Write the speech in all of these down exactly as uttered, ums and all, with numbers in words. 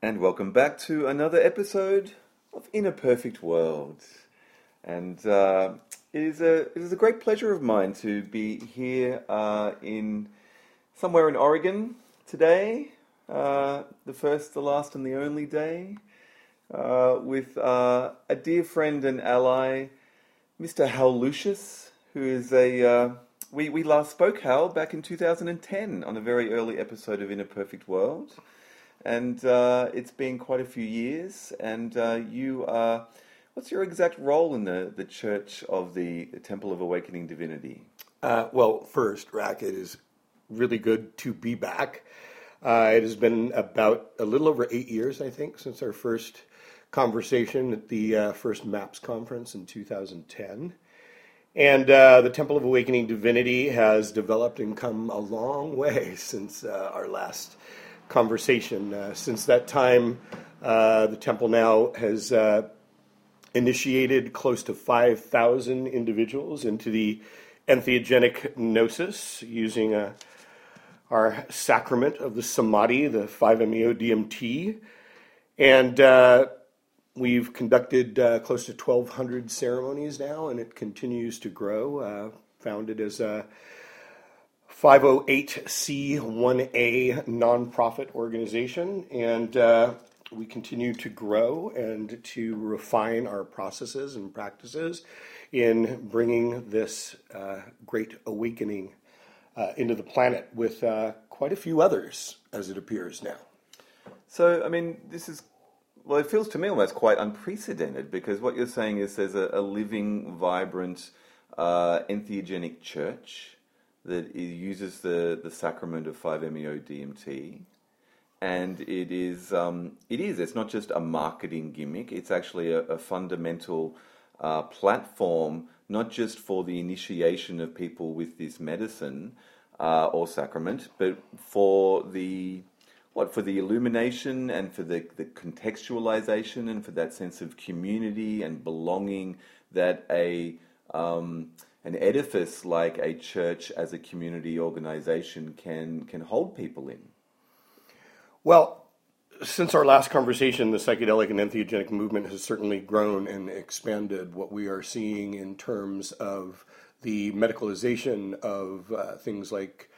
And welcome back to another episode of In a Perfect World. And uh, it is a it is a great pleasure of mine to be here uh, in somewhere in Oregon today, uh, the first, the last, and the only day, uh, with uh, a dear friend and ally, Mister Hal Lucius, who is a uh, we we last spoke, Hal, back in two thousand ten on a very early episode of In a Perfect World. And uh, it's been quite a few years, and uh, you are, what's your exact role in the, the Church of the Temple of Awakening Divinity? Uh, well, first, Rack, it is really good to be back. Uh, it has been about a little over eight years, I think, since our first conversation at the uh, first MAPS conference in two thousand ten. And uh, the Temple of Awakening Divinity has developed and come a long way since uh, our last conversation. Uh, since that time, uh, the temple now has uh, initiated close to five thousand individuals into the entheogenic gnosis using uh, our sacrament of the Samadhi, the five M E O D M T. And uh, we've conducted uh, close to twelve hundred ceremonies now, and it continues to grow. Uh, founded as a five oh eight C one A nonprofit organization, and uh, we continue to grow and to refine our processes and practices in bringing this uh, great awakening uh, into the planet with uh, quite a few others, as it appears now. So, I mean, this is, well, it feels to me almost quite unprecedented, because what you're saying is there's a, a living, vibrant, uh, entheogenic church that it uses the, the sacrament of five M E O D M T, and it is um, it is it's not just a marketing gimmick. It's actually a, a fundamental uh, platform, not just for the initiation of people with this medicine uh, or sacrament, but for the what for the illumination and for the, the contextualization and for that sense of community and belonging that a um, an edifice like a church as a community organization can can hold people in. Well, since our last conversation, the psychedelic and entheogenic movement has certainly grown and expanded. What we are seeing in terms of the medicalization of uh, things like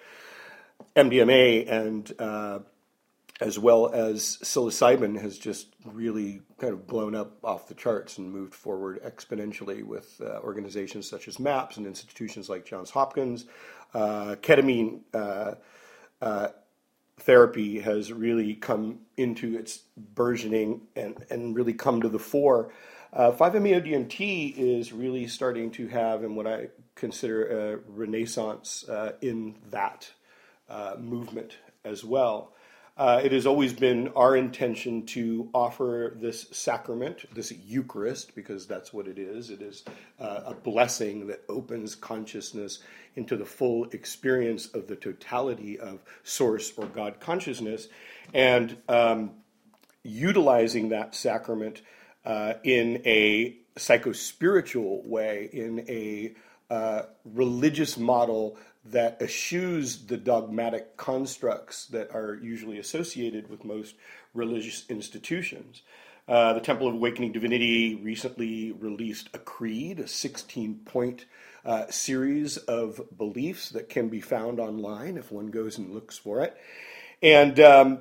M D M A and uh, as well as psilocybin has just really kind of blown up off the charts and moved forward exponentially with uh, organizations such as MAPS and institutions like Johns Hopkins. Uh, ketamine uh, uh, therapy has really come into its burgeoning and, and really come to the fore. Uh, five M E O D M T is really starting to have, and what I consider a renaissance uh, in that uh, movement as well. Uh, it has always been our intention to offer this sacrament, this Eucharist, because that's what it is. It is uh, a blessing that opens consciousness into the full experience of the totality of Source or God consciousness, and um, utilizing that sacrament uh, in a psychospiritual way, in a uh, religious model that eschews the dogmatic constructs that are usually associated with most religious institutions. Uh, the Temple of Awakening Divinity recently released a creed, a sixteen-point uh, series of beliefs that can be found online if one goes and looks for it. And um,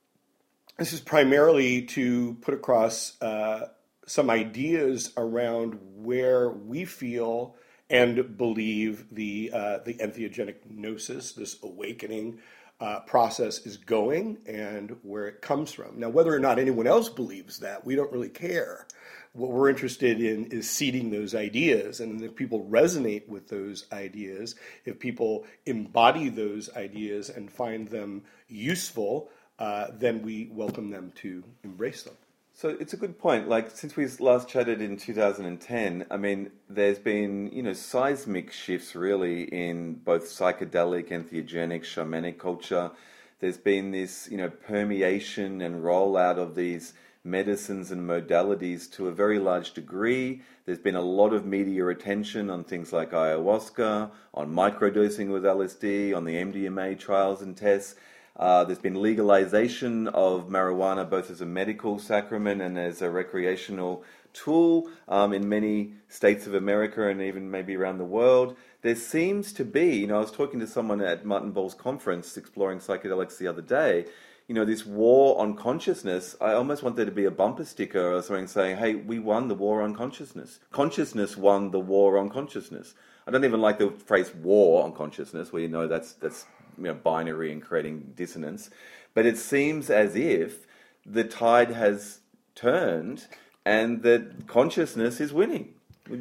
this is primarily to put across uh, some ideas around where we feel and believe the uh, the entheogenic gnosis, this awakening uh, process, is going and where it comes from. Now, whether or not anyone else believes that, we don't really care. What we're interested in is seeding those ideas, and if people resonate with those ideas, if people embody those ideas and find them useful, uh, then we welcome them to embrace them. So it's a good point. Like, since we last chatted in two thousand ten, I mean, there's been, you know, seismic shifts really in both psychedelic, entheogenic, shamanic culture. There's been this, you know, permeation and rollout of these medicines and modalities to a very large degree. There's been a lot of media attention on things like ayahuasca, on microdosing with L S D, on the M D M A trials and tests. Uh, there's been legalization of marijuana both as a medical sacrament and as a recreational tool um, in many states of America and even maybe around the world. There seems to be, you know, I was talking to someone at Martin Ball's conference exploring psychedelics the other day, you know, this war on consciousness. I almost want there to be a bumper sticker or something saying, hey, we won the war on consciousness. Consciousness won the war on consciousness. I don't even like the phrase war on consciousness, where you know that's that's you know binary and creating dissonance. But it seems as if the tide has turned and that consciousness is winning.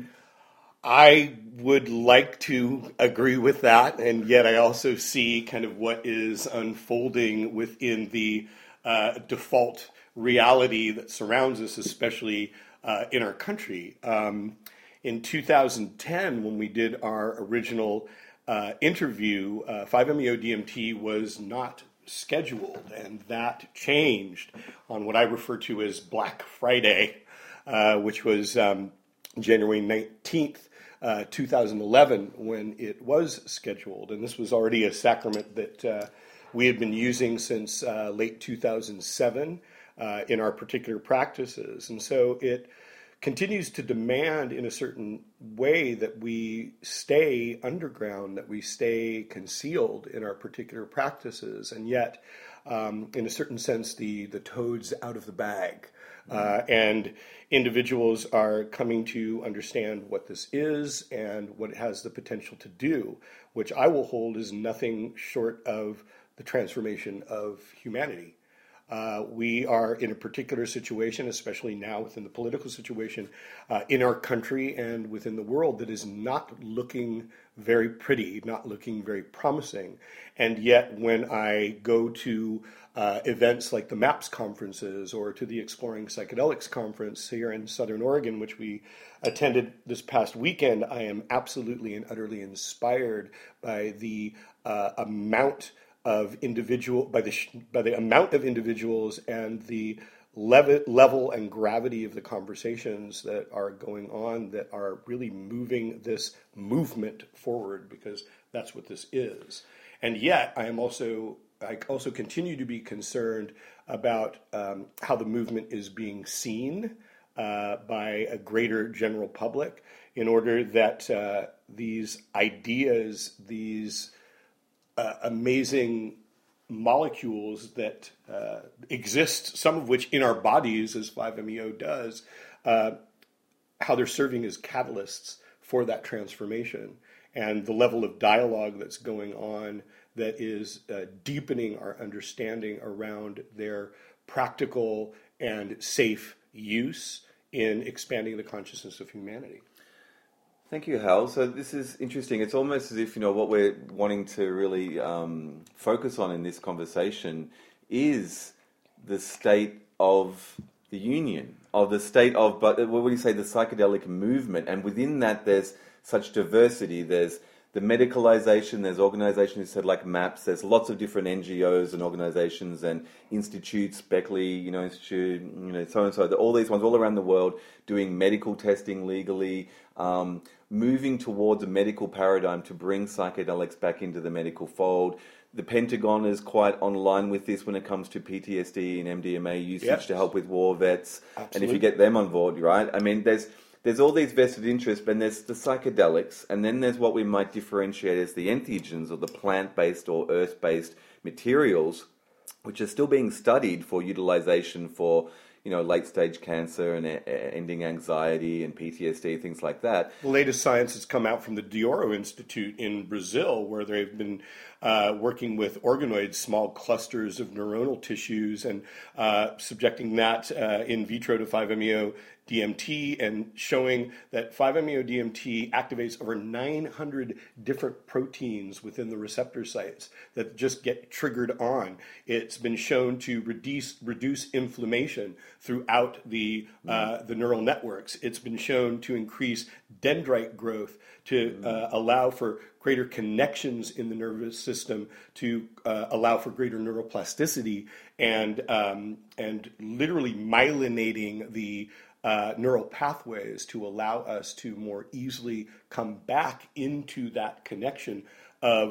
I would like to agree with that, and yet I also see kind of what is unfolding within the uh, default reality that surrounds us, especially uh, in our country. Um, in two thousand ten, when we did our original uh, interview, uh, five M E O D M T was not scheduled, and that changed on what I refer to as Black Friday, uh, which was um, January nineteenth, uh, two thousand eleven, when it was scheduled. And this was already a sacrament that uh, we had been using since uh, late two thousand seven uh, in our particular practices. And so it continues to demand in a certain way that we stay underground, that we stay concealed in our particular practices. And yet, um, in a certain sense, the, the toad's out of the bag. Uh, and individuals are coming to understand what this is and what it has the potential to do, which I will hold is nothing short of the transformation of humanity. Uh, we are in a particular situation, especially now within the political situation uh, in our country and within the world, that is not looking very pretty, not looking very promising. And yet when I go to uh, events like the MAPS conferences or to the Exploring Psychedelics conference here in Southern Oregon, which we attended this past weekend, I am absolutely and utterly inspired by the uh, amount of individual by the by the amount of individuals and the level level and gravity of the conversations that are going on that are really moving this movement forward, because that's what this is. And yet I am also I also continue to be concerned about um, how the movement is being seen uh, by a greater general public, in order that uh, these ideas, these Uh, amazing molecules that uh, exist, some of which in our bodies, as five M E O does, uh, how they're serving as catalysts for that transformation, and the level of dialogue that's going on that is uh, deepening our understanding around their practical and safe use in expanding the consciousness of humanity. Thank you, Hal. So this is interesting. It's almost as if, you know, what we're wanting to really um, focus on in this conversation is the state of the union, of the state of, but what would you say, the psychedelic movement. And within that, there's such diversity. There's the medicalization, there's organizations, you said, like MAPS, there's lots of different N G Os and organizations and institutes, Beckley, you know, Institute, you know, so and so, all these ones all around the world doing medical testing legally, um, moving towards a medical paradigm to bring psychedelics back into the medical fold. The Pentagon is quite online with this when it comes to P T S D and M D M A usage yep. to help with war vets. Absolutely. And if you get them on board, right? I mean, there's there's all these vested interests, but there's the psychedelics, and then there's what we might differentiate as the entheogens, or the plant-based or earth-based materials, which are still being studied for utilization for, you know, late-stage cancer and uh, ending anxiety and P T S D, things like that. The latest science has come out from the Dioro Institute in Brazil, where they've been uh, working with organoids, small clusters of neuronal tissues, and uh, subjecting that uh, in vitro to five M E O D M T, and showing that five M E O D M T activates over nine hundred different proteins within the receptor sites that just get triggered on. It's been shown to reduce reduce inflammation throughout the uh, the neural networks. It's been shown to increase dendrite growth, to uh, allow for greater connections in the nervous system, to uh, allow for greater neuroplasticity, and um, and literally myelinating the Uh, neural pathways to allow us to more easily come back into that connection of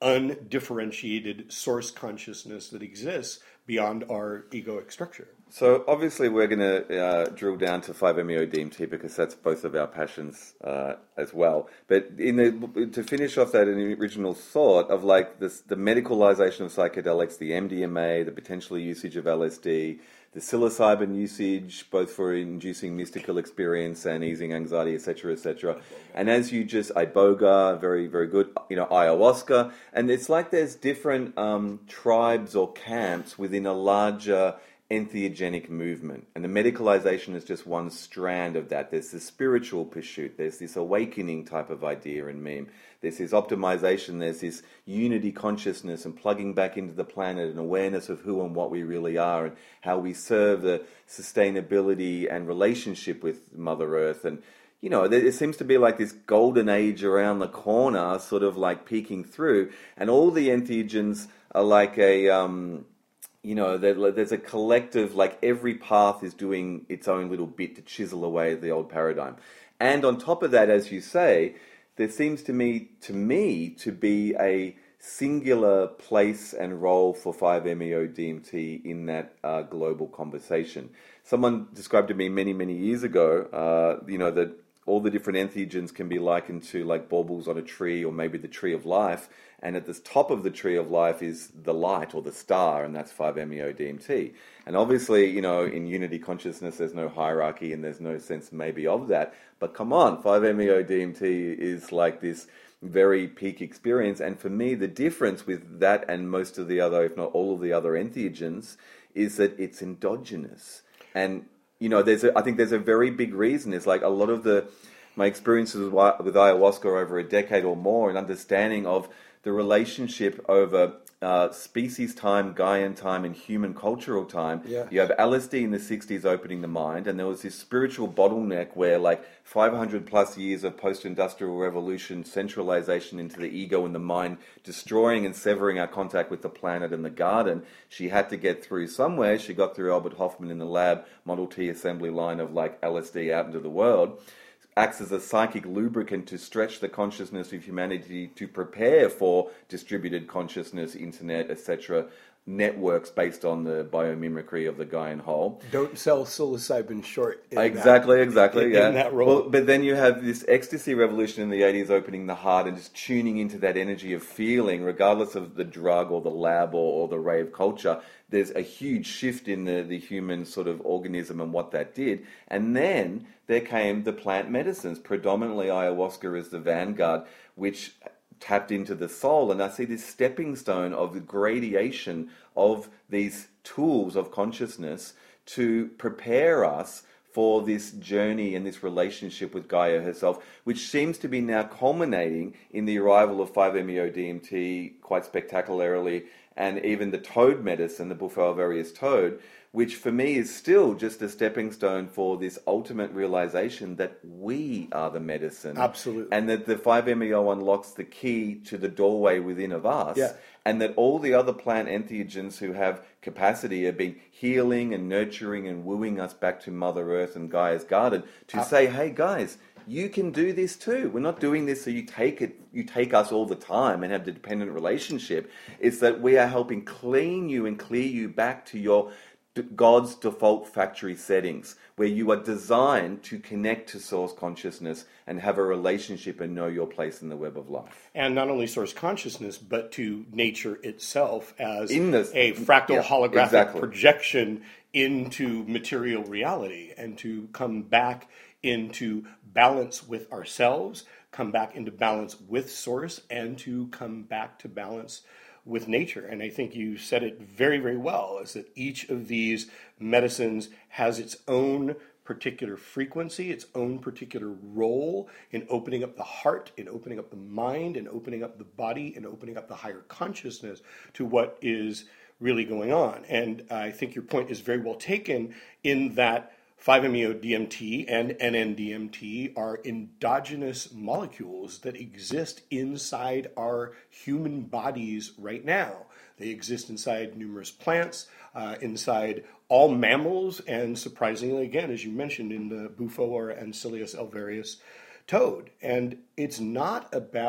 undifferentiated source consciousness that exists beyond our egoic structure. So obviously we're going to uh, drill down to five M E O D M T because that's both of our passions uh, as well. But in the, to finish off that original thought of like this, the medicalization of psychedelics, the M D M A, the potential usage of L S D, the psilocybin usage, both for inducing mystical experience and easing anxiety, et cetera, et cetera. And as you just, iboga, very, very good, you know, ayahuasca. And it's like there's different um, tribes or camps within a larger entheogenic movement. And the medicalization is just one strand of that. There's this spiritual pursuit. There's this awakening type of idea and meme. There's this optimization. There's this unity consciousness and plugging back into the planet and awareness of who and what we really are and how we serve the sustainability and relationship with Mother Earth. And, you know, there seems to be like this golden age around the corner sort of like peeking through. And all the entheogens are like a... Um, You know, there's a collective, like every path is doing its own little bit to chisel away at the old paradigm. And on top of that, as you say, there seems to me, to me, to be a singular place and role for five M E O D M T in that uh, global conversation. Someone described to me many, many years ago, uh, you know, that all the different entheogens can be likened to like baubles on a tree or maybe the tree of life. And at the top of the tree of life is the light or the star, and that's five M E O D M T. And obviously, you know, in unity consciousness, there's no hierarchy and there's no sense maybe of that. But come on, five M E O D M T is like this very peak experience. And for me, the difference with that and most of the other, if not all of the other entheogens, is that it's endogenous. And, you know, there's a, I think there's a very big reason. It's like a lot of the my experiences with ayahuasca over a decade or more and understanding of the relationship over uh, species time, Gaian time, and human cultural time. Yeah. You have L S D in the sixties opening the mind, and there was this spiritual bottleneck where like five hundred plus years of post-industrial revolution, centralization into the ego and the mind, destroying and severing our contact with the planet and the garden, she had to get through somewhere. She got through Albert Hoffman in the lab, Model T assembly line of like L S D out into the world. Acts as a psychic lubricant to stretch the consciousness of humanity to prepare for distributed consciousness, internet, et cetera, networks based on the biomimicry of the Gaian whole. Don't sell psilocybin short. In exactly, that, exactly, in, yeah. In that role. Well, but then you have this ecstasy revolution in the eighties opening the heart and just tuning into that energy of feeling, regardless of the drug or the lab or, or the rave culture. There's a huge shift in the, the human sort of organism and what that did. And then there came the plant medicines, predominantly ayahuasca as the vanguard, which tapped into the soul. And I see this stepping stone of the gradation of these tools of consciousness to prepare us for this journey and this relationship with Gaia herself, which seems to be now culminating in the arrival of five M E O D M T quite spectacularly, and even the toad medicine, the Bufo alvarius toad, which for me is still just a stepping stone for this ultimate realization that we are the medicine. Absolutely. And that the five M E O unlocks the key to the doorway within of us. Yeah. And that all the other plant entheogens who have capacity have been healing and nurturing and wooing us back to Mother Earth and Gaia's garden to uh, say, hey guys, you can do this too. We're not doing this so you take it, you take us all the time and have the dependent relationship. It's that we are helping clean you and clear you back to your God's default factory settings, where you are designed to connect to source consciousness and have a relationship and know your place in the web of life. And not only source consciousness, but to nature itself as in this, a fractal yeah, holographic exactly. projection into material reality, and to come back into balance with ourselves, come back into balance with source, and to come back to balance with nature. And I think you said it very, very well, is that each of these medicines has its own particular frequency, its own particular role in opening up the heart, in opening up the mind, in opening up the body, in opening up the higher consciousness to what is really going on. And I think your point is very well taken in that five M E O D M T and N N D M T are endogenous molecules that exist inside our human bodies right now. They exist inside numerous plants, uh, inside all mammals, and surprisingly, again, as you mentioned, in the Bufo or Ancilius alvarius toad. And it's not about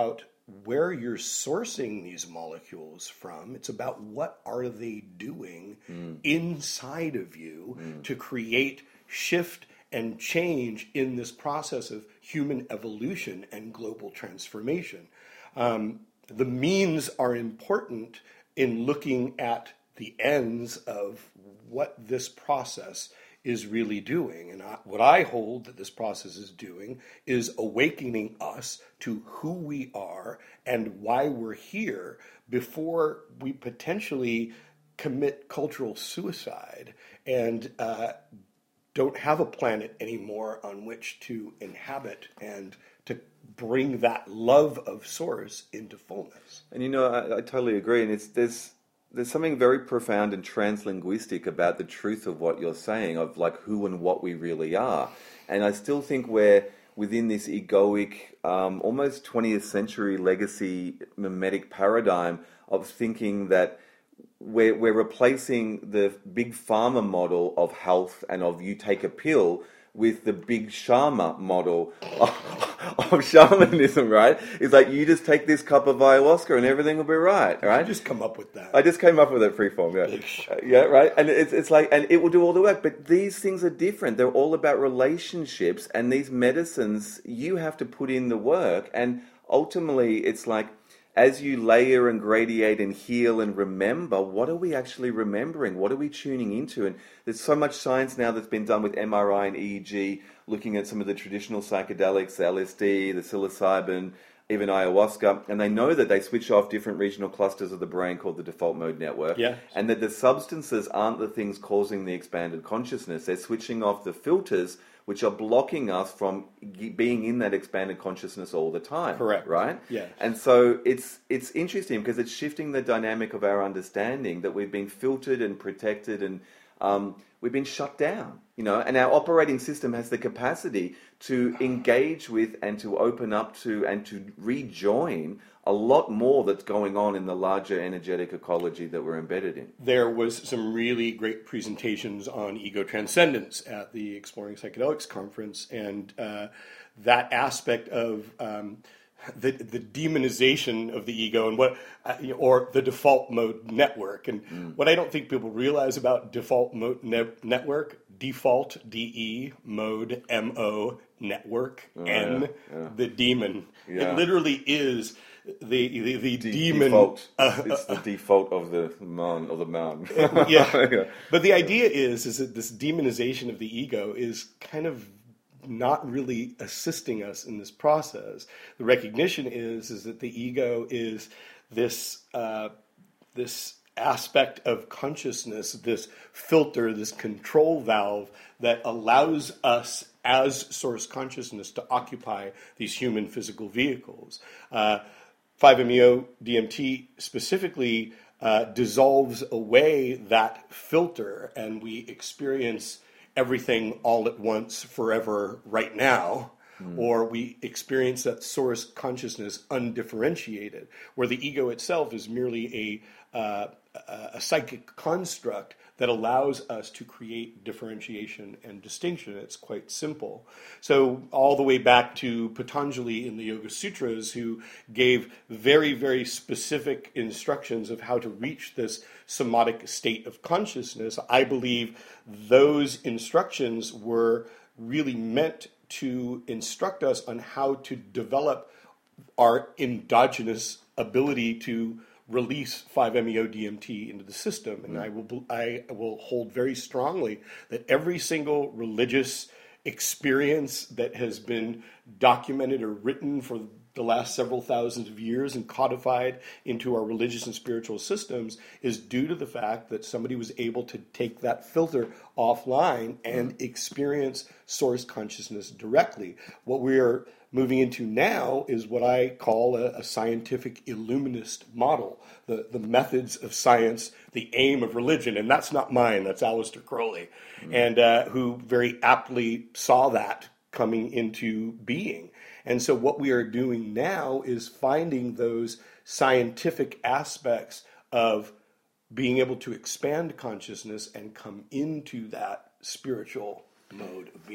where you're sourcing these molecules from. It's about what are they doing mm. inside of you mm. to create shift and change in this process of human evolution and global transformation. Um, the means are important in looking at the ends of what this process is really doing. And I, what I hold that this process is doing is awakening us to who we are and why we're here before we potentially commit cultural suicide and uh, don't have a planet anymore on which to inhabit and to bring that love of source into fullness. And you know, I, I totally agree. And it's there's there's something very profound and translinguistic about the truth of what you're saying, of like who and what we really are. And I still think we're within this egoic, um, almost twentieth century legacy mimetic paradigm of thinking that we're, we're replacing the big pharma model of health and of you take a pill with the big Sharma model of, of shamanism, right? It's like you just take this cup of ayahuasca and everything will be right, right? You just come up with that. I just came up with it freeform, yeah. Uh, yeah, right? And it's it's like, and it will do all the work, but these things are different. They're all about relationships, and these medicines, you have to put in the work, and ultimately it's like, as you layer and gradiate and heal and remember, what are we actually remembering? What are we tuning into? And there's so much science now that's been done with M R I and E E G, looking at some of the traditional psychedelics, L S D, the psilocybin, even ayahuasca, and they know that they switch off different regional clusters of the brain called the default mode network, yeah. and that the substances aren't the things causing the expanded consciousness. They're switching off the filters which are blocking us from being in that expanded consciousness all the time. Correct. Right? Yeah. And so it's it's interesting because it's shifting the dynamic of our understanding that we've been filtered and protected and um, we've been shut down, you know, and our operating system has the capacity to engage with and to open up to and to rejoin a lot more that's going on in the larger energetic ecology that we're embedded in. There was some really great presentations on ego transcendence at the Exploring Psychedelics conference, and uh, that aspect of um, the the demonization of the ego and what, uh, or the default mode network. And mm. what I don't think people realize about default mode ne- network, default D E mode M O network oh, N yeah, yeah. the demon. Yeah. It literally is. The the, the De- demon default. Uh, it's the default of the man of the man. yeah. yeah, but the idea is is that this demonization of the ego is kind of not really assisting us in this process. The recognition is is that the ego is this uh, this aspect of consciousness, this filter, this control valve that allows us as source consciousness to occupy these human physical vehicles. Uh, five M E O D M T specifically uh, dissolves away that filter, and we experience everything all at once, forever, right now, mm. or we experience that source consciousness undifferentiated, where the ego itself is merely a, uh, a psychic construct that allows us to create differentiation and distinction. It's quite simple. So all the way back to Patanjali in the Yoga Sutras, who gave very, very specific instructions of how to reach this samadhic state of consciousness, I believe those instructions were really meant to instruct us on how to develop our endogenous ability to release five M E O D M T into the system. And I will I will hold very strongly that every single religious experience that has been documented or written for the last several thousands of years and codified into our religious and spiritual systems is due to the fact that somebody was able to take that filter offline and experience source consciousness directly. What we are moving into now is what I call a, a scientific illuminist model, the, the methods of science, the aim of religion, and that's not mine, that's Aleister Crowley, mm. and uh, who very aptly saw that coming into being. And so what we are doing now is finding those scientific aspects of being able to expand consciousness and come into that spiritual mode of being.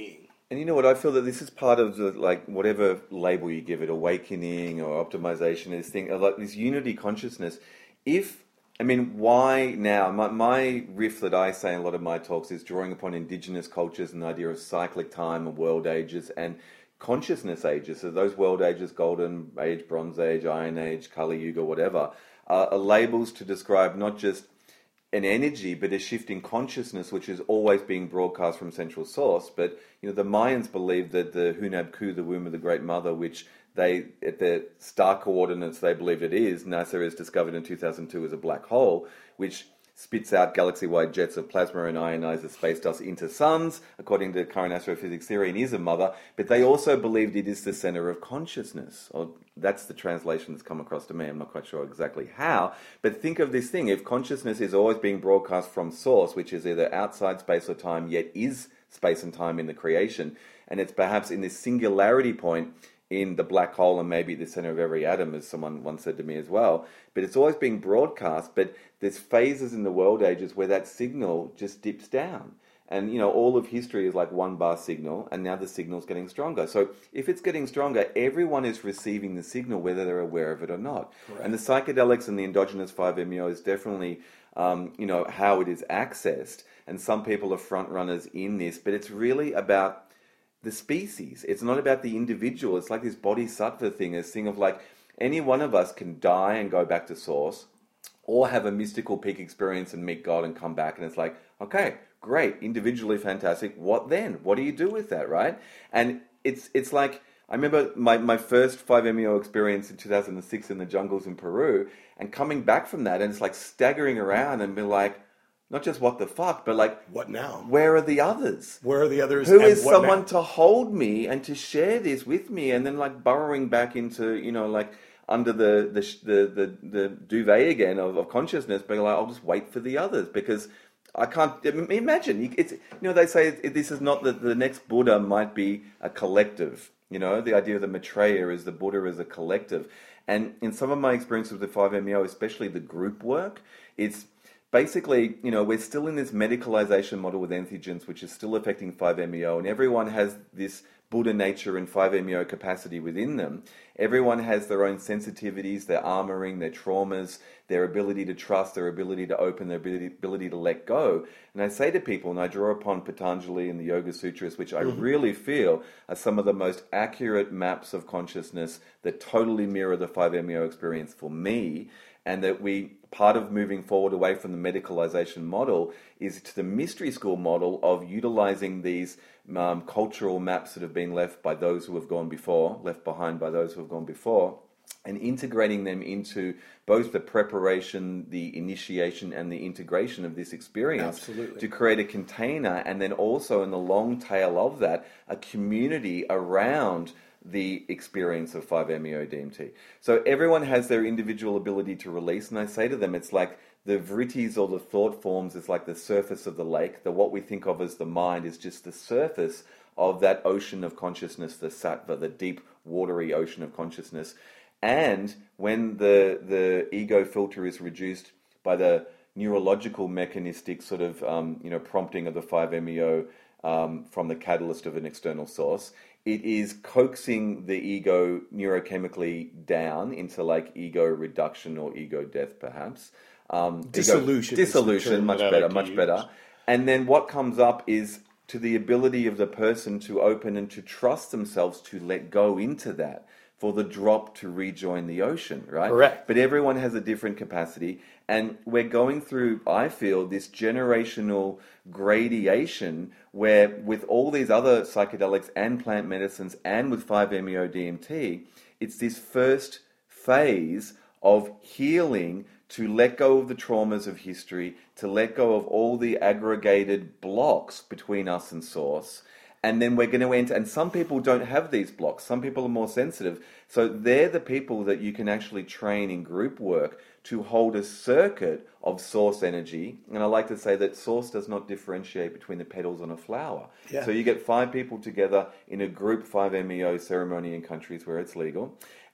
And you know what? I feel that this is part of the, like, whatever label you give it, awakening or optimization, this thing of like this unity consciousness. If, I mean, why now? My, my riff that I say in a lot of my talks is drawing upon indigenous cultures and the idea of cyclic time and world ages and consciousness ages. So those world ages, golden age, bronze age, iron age, Kali Yuga, whatever, uh, are labels to describe not just an energy, but a shift in consciousness, which is always being broadcast from central source. But you know, the Mayans believed that the Hunab Ku, the womb of the Great Mother, which they, at the star coordinates they believe it is, NASA has discovered in two thousand two as a black hole, which spits out galaxy-wide jets of plasma and ionizes space dust into suns, according to current astrophysics theory, and is a mother. But they also believed it is the center of consciousness. Or that's the translation that's come across to me. I'm not quite sure exactly how. But think of this thing. If consciousness is always being broadcast from source, which is either outside space or time, yet is space and time in the creation, and it's perhaps in this singularity point in the black hole and maybe the center of every atom, as someone once said to me as well. But it's always being broadcast, but there's phases in the world ages where that signal just dips down. And, you know, all of history is like one bar signal, and now the signal's getting stronger. So if it's getting stronger, everyone is receiving the signal, whether they're aware of it or not. Right. And the psychedelics and the endogenous five M E O is definitely, um, you know, how it is accessed. And some people are front runners in this, but it's really about the species. It's not about the individual. It's like this bodhisattva thing, this thing of like any one of us can die and go back to source, or have a mystical peak experience and meet God and come back. And it's like, okay, great, individually fantastic. What then? What do you do with that, right? And it's it's like, I remember my, my first five M E O experience in two thousand six in the jungles in Peru, and coming back from that, and it's like staggering around and be like, not just what the fuck, but like, what now? Where are the others? Where are the others? Who is someone now? to hold me and to share this with me? And then like burrowing back into, you know, like under the the the the, the duvet again of, of consciousness, being like, I'll just wait for the others because I can't imagine. It's, you know, they say this is not that the next Buddha might be a collective. You know, the idea of the Maitreya is the Buddha as a collective. And in some of my experience with the five M E O, especially the group work, it's basically, you know, we're still in this medicalization model with entheogens, which is still affecting five M E O, and everyone has this Buddha nature and five M E O capacity within them. Everyone has their own sensitivities, their armoring, their traumas, their ability to trust, their ability to open, their ability, ability to let go. And I say to people, and I draw upon Patanjali and the Yoga Sutras, which I mm-hmm. really feel are some of the most accurate maps of consciousness that totally mirror the five M E O experience for me, and that we, part of moving forward away from the medicalization model is to the mystery school model of utilizing these um, cultural maps that have been left by those who have gone before, left behind by those who have gone before, and integrating them into both the preparation, the initiation, and the integration of this experience. Absolutely. To create a container, and then also in the long tail of that, a community around the experience of five M E O D M T. So everyone has their individual ability to release, and I say to them, it's like the vrittis or the thought forms is like the surface of the lake. The what we think of as the mind is just the surface of that ocean of consciousness, the sattva, the deep, watery ocean of consciousness. And when the the ego filter is reduced by the neurological mechanistic sort of um, you know prompting of the five M E O um, from the catalyst of an external source, it is coaxing the ego neurochemically down into like ego reduction or ego death, perhaps. Um, dissolution. Ego, dissolution, much better, much better. And then what comes up is to the ability of the person to open and to trust themselves to let go into that, for the drop to rejoin the ocean, right? Correct. But everyone has a different capacity, and we're going through, I feel, this generational gradation where with all these other psychedelics and plant medicines and with five M E O D M T, it's this first phase of healing to let go of the traumas of history, to let go of all the aggregated blocks between us and Source. And then we're going to enter, and some people don't have these blocks. Some people are more sensitive. So they're the people that you can actually train in group work to hold a circuit of Source energy. And I like to say that Source does not differentiate between the petals on a flower. Yeah. So you get five people together in a group five M E O ceremony in countries where it's legal.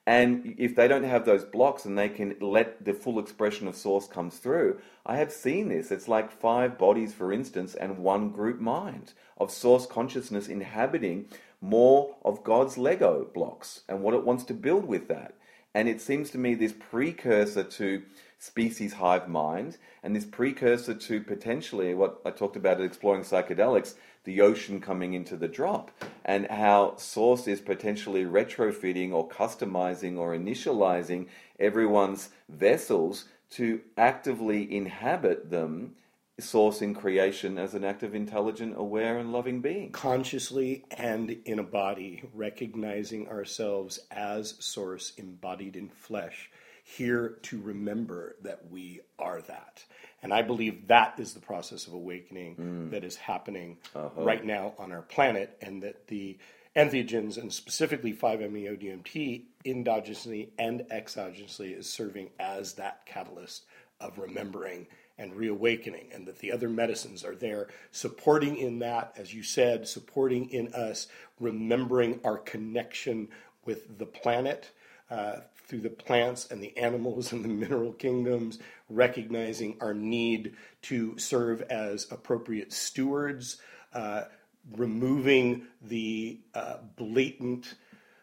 And if they don't have those blocks and they can let the full expression of source comes through, I have seen this. It's like five bodies, for instance, and one group mind of source consciousness inhabiting more of God's Lego blocks and what it wants to build with that. And it seems to me this precursor to species hive mind and this precursor to potentially what I talked about at Exploring Psychedelics, the ocean coming into the drop, and how source is potentially retrofitting or customizing or initializing everyone's vessels to actively inhabit them, source in creation as an act of intelligent, aware, and loving being. Consciously and in a body, recognizing ourselves as source embodied in flesh, here to remember that we are that. And I believe that is the process of awakening mm. that is happening uh-huh. right now on our planet, and that the entheogens, and specifically five M E O D M T, endogenously and exogenously, is serving as that catalyst of remembering and reawakening, and that the other medicines are there supporting in that, as you said, supporting in us remembering our connection with the planet, uh, through the plants and the animals and the mineral kingdoms, recognizing our need to serve as appropriate stewards, uh, removing the uh, blatant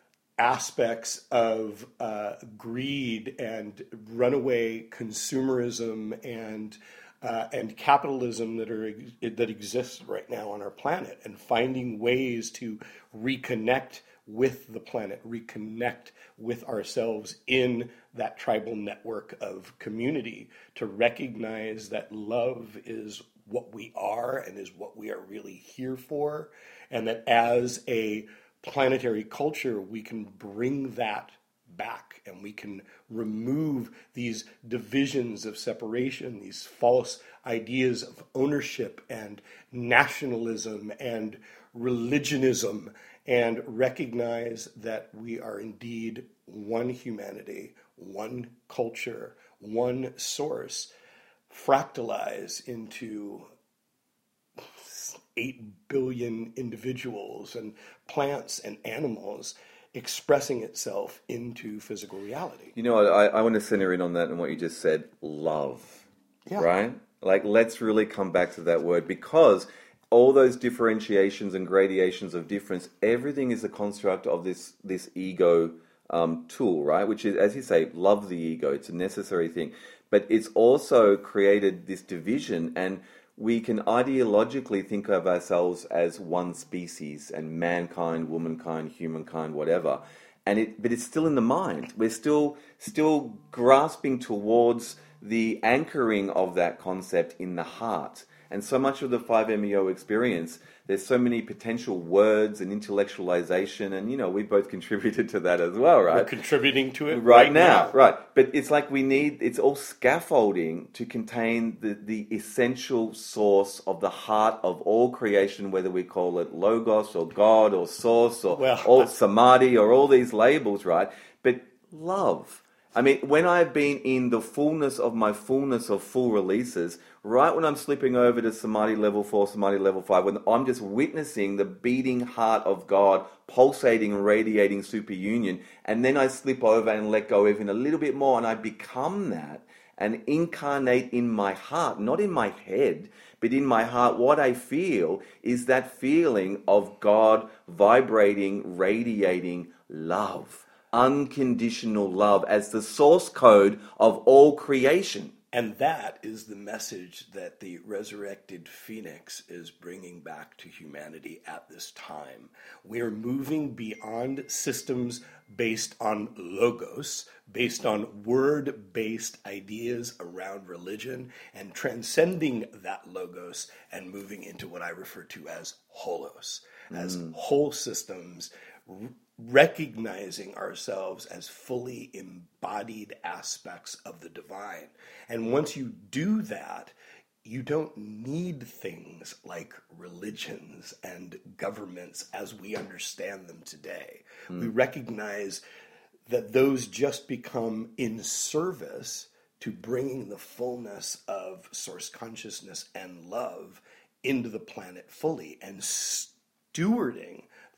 aspects of uh, greed and runaway consumerism and uh, and capitalism that are that exists right now on our planet, and finding ways to reconnect with the planet, reconnect with ourselves in that tribal network of community, to recognize that love is what we are and is what we are really here for, and that as a planetary culture, we can bring that back, and we can remove these divisions of separation, these false ideas of ownership and nationalism and religionism, and recognize that we are indeed one humanity, one culture, one source, fractalize into eight billion individuals and plants and animals, expressing itself into physical reality. You know, I, I want to center in on that and what you just said, love, yeah. right? Like, let's really come back to that word, because all those differentiations and gradations of difference, everything is a construct of this this ego um, tool, right? Which is, as you say, love the ego. It's a necessary thing. But it's also created this division, and we can ideologically think of ourselves as one species, and mankind, womankind, humankind, whatever. And it, but it's still in the mind. We're still still grasping towards the anchoring of that concept in the heart. And so much of the five M E O experience, there's so many potential words and intellectualization, and, you know, we both contributed to that as well, right? We're contributing to it right, right now. now. Right. But it's like we need, it's all scaffolding to contain the, the essential source of the heart of all creation, whether we call it Logos or God or Source or well, all Samadhi or all these labels, right? But love. I mean, when I've been in the fullness of my fullness of full releases, right when I'm slipping over to Samadhi level four, Samadhi level five, when I'm just witnessing the beating heart of God, pulsating and radiating superunion, and then I slip over and let go even a little bit more, and I become that and incarnate in my heart, not in my head, but in my heart. What I feel is that feeling of God vibrating, radiating love. Unconditional love as the source code of all creation. And that is the message that the resurrected Phoenix is bringing back to humanity at this time. We are moving beyond systems based on logos, based on word-based ideas around religion, and transcending that logos and moving into what I refer to as holos, as mm. whole systems, recognizing ourselves as fully embodied aspects of the divine. And once you do that, you don't need things like religions and governments as we understand them today. Mm. We recognize that those just become in service to bringing the fullness of source consciousness and love into the planet fully, and stewarding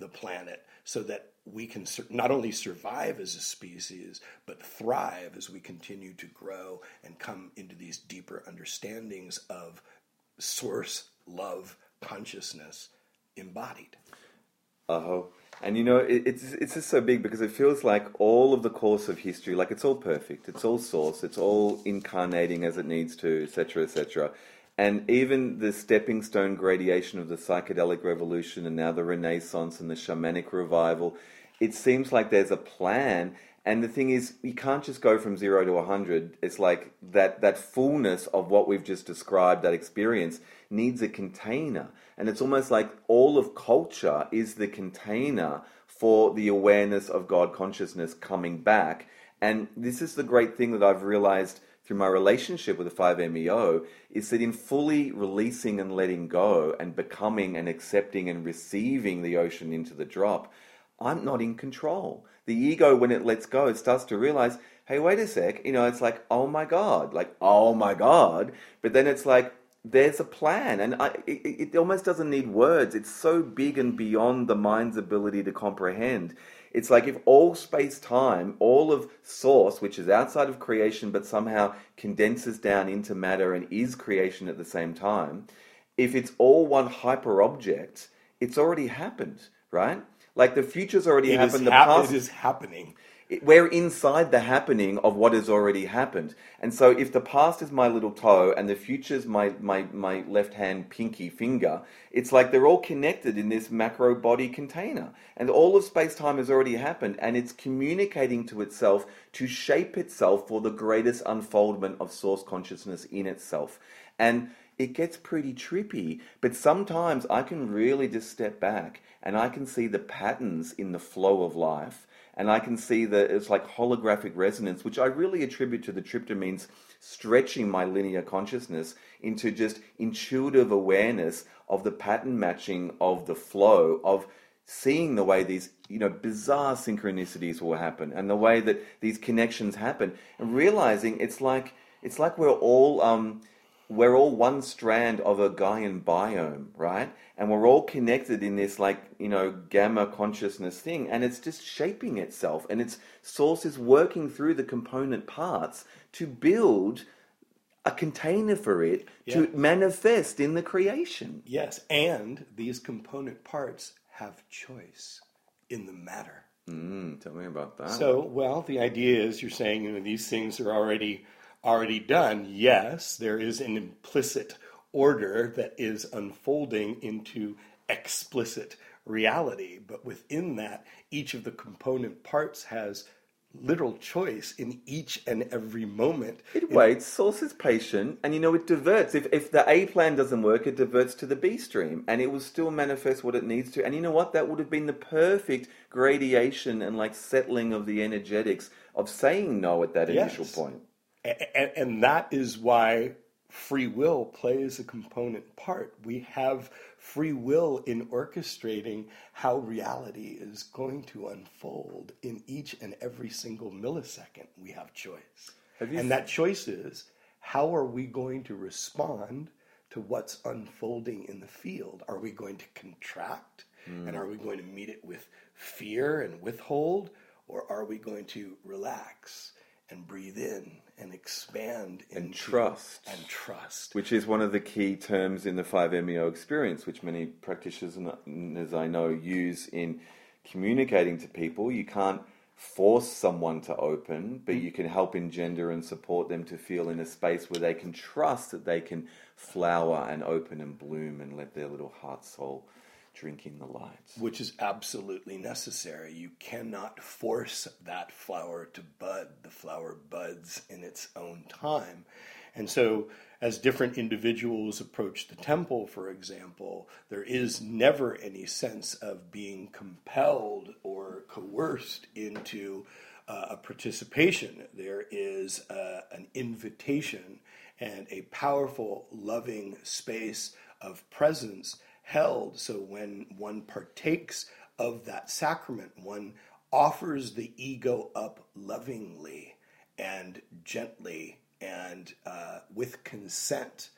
the planet so that we can sur- not only survive as a species, but thrive as we continue to grow and come into these deeper understandings of source, love, consciousness embodied. Uh-huh. And you know, it, it's it's just so big because it feels like all of the course of history, like it's all perfect, it's all source, it's all incarnating as it needs to, et cetera, et cetera. And even the stepping stone gradation of the psychedelic revolution and now the Renaissance and the shamanic revival, it seems like there's a plan. And the thing is, you can't just go from zero to a hundred. It's like that, that fullness of what we've just described, that experience, needs a container. And it's almost like all of culture is the container for the awareness of God consciousness coming back. And this is the great thing that I've realized through my relationship with the five M E O, is that in fully releasing and letting go and becoming and accepting and receiving the ocean into the drop, I'm not in control. The ego, when it lets go, it starts to realize, hey, wait a sec, you know, it's like, oh my God, like, oh my God. But then it's like, there's a plan. And I, it, it almost doesn't need words. It's so big and beyond the mind's ability to comprehend. It's like if all space-time, all of source, which is outside of creation, but somehow condenses down into matter and is creation at the same time, if it's all one hyper-object, it's already happened, right? Like the future's already It happened. is The hap- past it is happening. it- we're inside the happening of what has already happened. And so if the past is my little toe and the future's my, my, my left hand pinky finger, it's like they're all connected in this macro body container. And all of space-time has already happened, and it's communicating to itself to shape itself for the greatest unfoldment of source consciousness in itself. And it gets pretty trippy, but sometimes I can really just step back and I can see the patterns in the flow of life, and I can see that it's like holographic resonance, which I really attribute to the tryptamines stretching my linear consciousness into just intuitive awareness of the pattern matching of the flow, of seeing the way these, you know, bizarre synchronicities will happen and the way that these connections happen, and realizing it's like it's like we're all um we're all one strand of a Gaian biome, right? And we're all connected in this, like, you know, gamma consciousness thing, and it's just shaping itself, and its source is working through the component parts to build a container for it Yeah. to manifest in the creation. Yes, and these component parts have choice in the matter. Mm, tell me about that. So, well, the idea is you're saying, you know, these things are already already done. Yes, there is an implicit order that is unfolding into explicit reality, but within that, each of the component parts has literal choice in each and every moment. It waits, source is patient, and you know, it diverts. If if the A plan doesn't work, it diverts to the B stream, and it will still manifest what it needs to. And you know what? That would have been the perfect gradation and like settling of the energetics of saying no at that initial Yes. point. And, and that is why free will plays a component part. We have free will in orchestrating how reality is going to unfold in each and every single millisecond. We have choice. Have you And that choice is, how are we going to respond to what's unfolding in the field? Are we going to contract? Mm. And are we going to meet it with fear and withhold? Or are we going to relax and breathe in and expand and into, trust and trust, which is one of the key terms in the five M E O experience, which many practitioners I know use in communicating to people. You can't force someone to open, but you can help engender and support them to feel in a space where they can trust that they can flower and open and bloom and let their little heart soul drink in the light. Which is absolutely necessary. You cannot force that flower to bud. The flower buds in its own time. And so as different individuals approach the temple, for example, there is never any sense of being compelled or coerced into uh, a participation. There is uh, an invitation and a powerful, loving space of presence held. So when one partakes of that sacrament, one offers the ego up lovingly and gently and uh, with consent,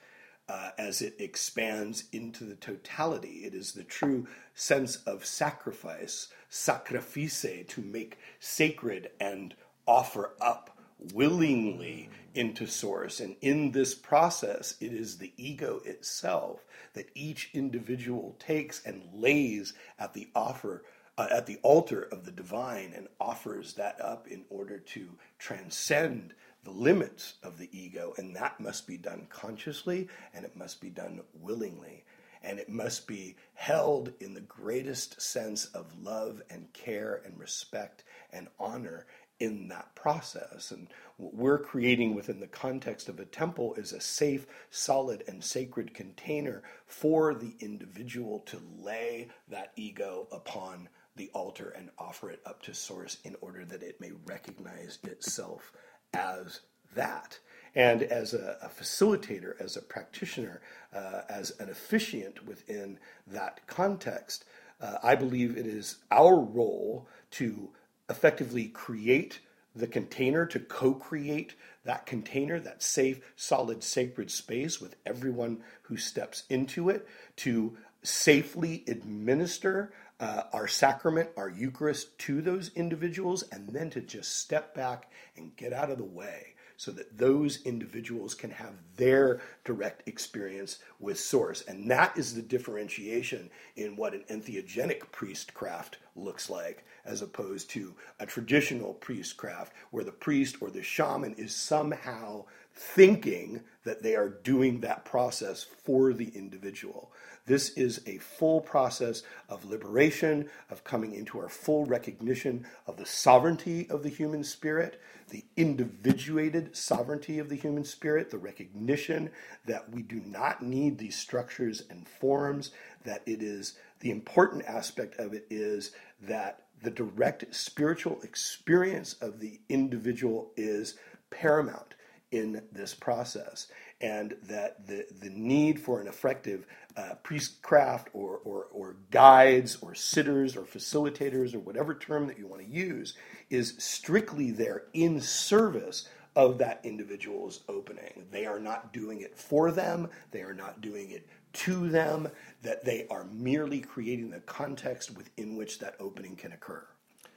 uh, as it expands into the totality. It is the true sense of sacrifice, sacrifice, to make sacred and offer up willingly into source. And in this process, it is the ego itself that each individual takes and lays at the offer uh, at the altar of the divine, and offers that up in order to transcend the limits of the ego. And that must be done consciously, and it must be done willingly, and it must be held in the greatest sense of love and care and respect and honor in that process. And what we're creating within the context of a temple is a safe, solid, and sacred container for the individual to lay that ego upon the altar and offer it up to source in order that it may recognize itself as that. And as a, a facilitator, as a practitioner, uh, as an officiant within that context, uh, I believe it is our role to effectively create the container, to co-create that container, that safe, solid, sacred space with everyone who steps into it, to safely administer uh, our sacrament, our Eucharist to those individuals, and then to just step back and get out of the way so that those individuals can have their direct experience with Source. And that is the differentiation in what an entheogenic priestcraft looks like, as opposed to a traditional priestcraft where the priest or the shaman is somehow thinking that they are doing that process for the individual. This is a full process of liberation, of coming into our full recognition of the sovereignty of the human spirit, the individuated sovereignty of the human spirit, the recognition that we do not need these structures and forms, that it is, the important aspect of it is that the direct spiritual experience of the individual is paramount in this process, and that the, the need for an effective uh, priestcraft or, or, or guides or sitters or facilitators or whatever term that you want to use is strictly there in service of that individual's opening. They are not doing it for them. They are not doing it to them, that they are merely creating the context within which that opening can occur.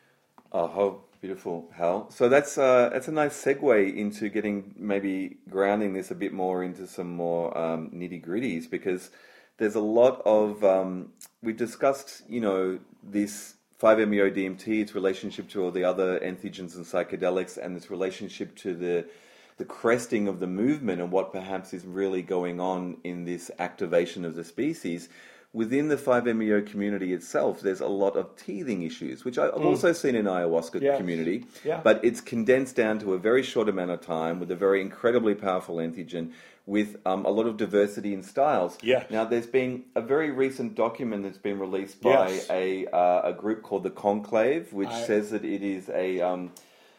Oh, how beautiful, Hal. So that's uh, that's a nice segue into getting, maybe grounding this a bit more into some more um, nitty-gritties, because there's a lot of, um, we've discussed, you know, this five M E O D M T, its relationship to all the other entheogens and psychedelics, and its relationship to the the cresting of the movement and what perhaps is really going on in this activation of the species. Within the five M E O community itself, there's a lot of teething issues, which I've mm. also seen in ayahuasca yes. community, yeah. but it's condensed down to a very short amount of time with a very incredibly powerful entheogen with um, a lot of diversity in styles. Yes. Now, there's been a very recent document that's been released by yes. a uh, a group called the Conclave, which I... says that it is a... Um,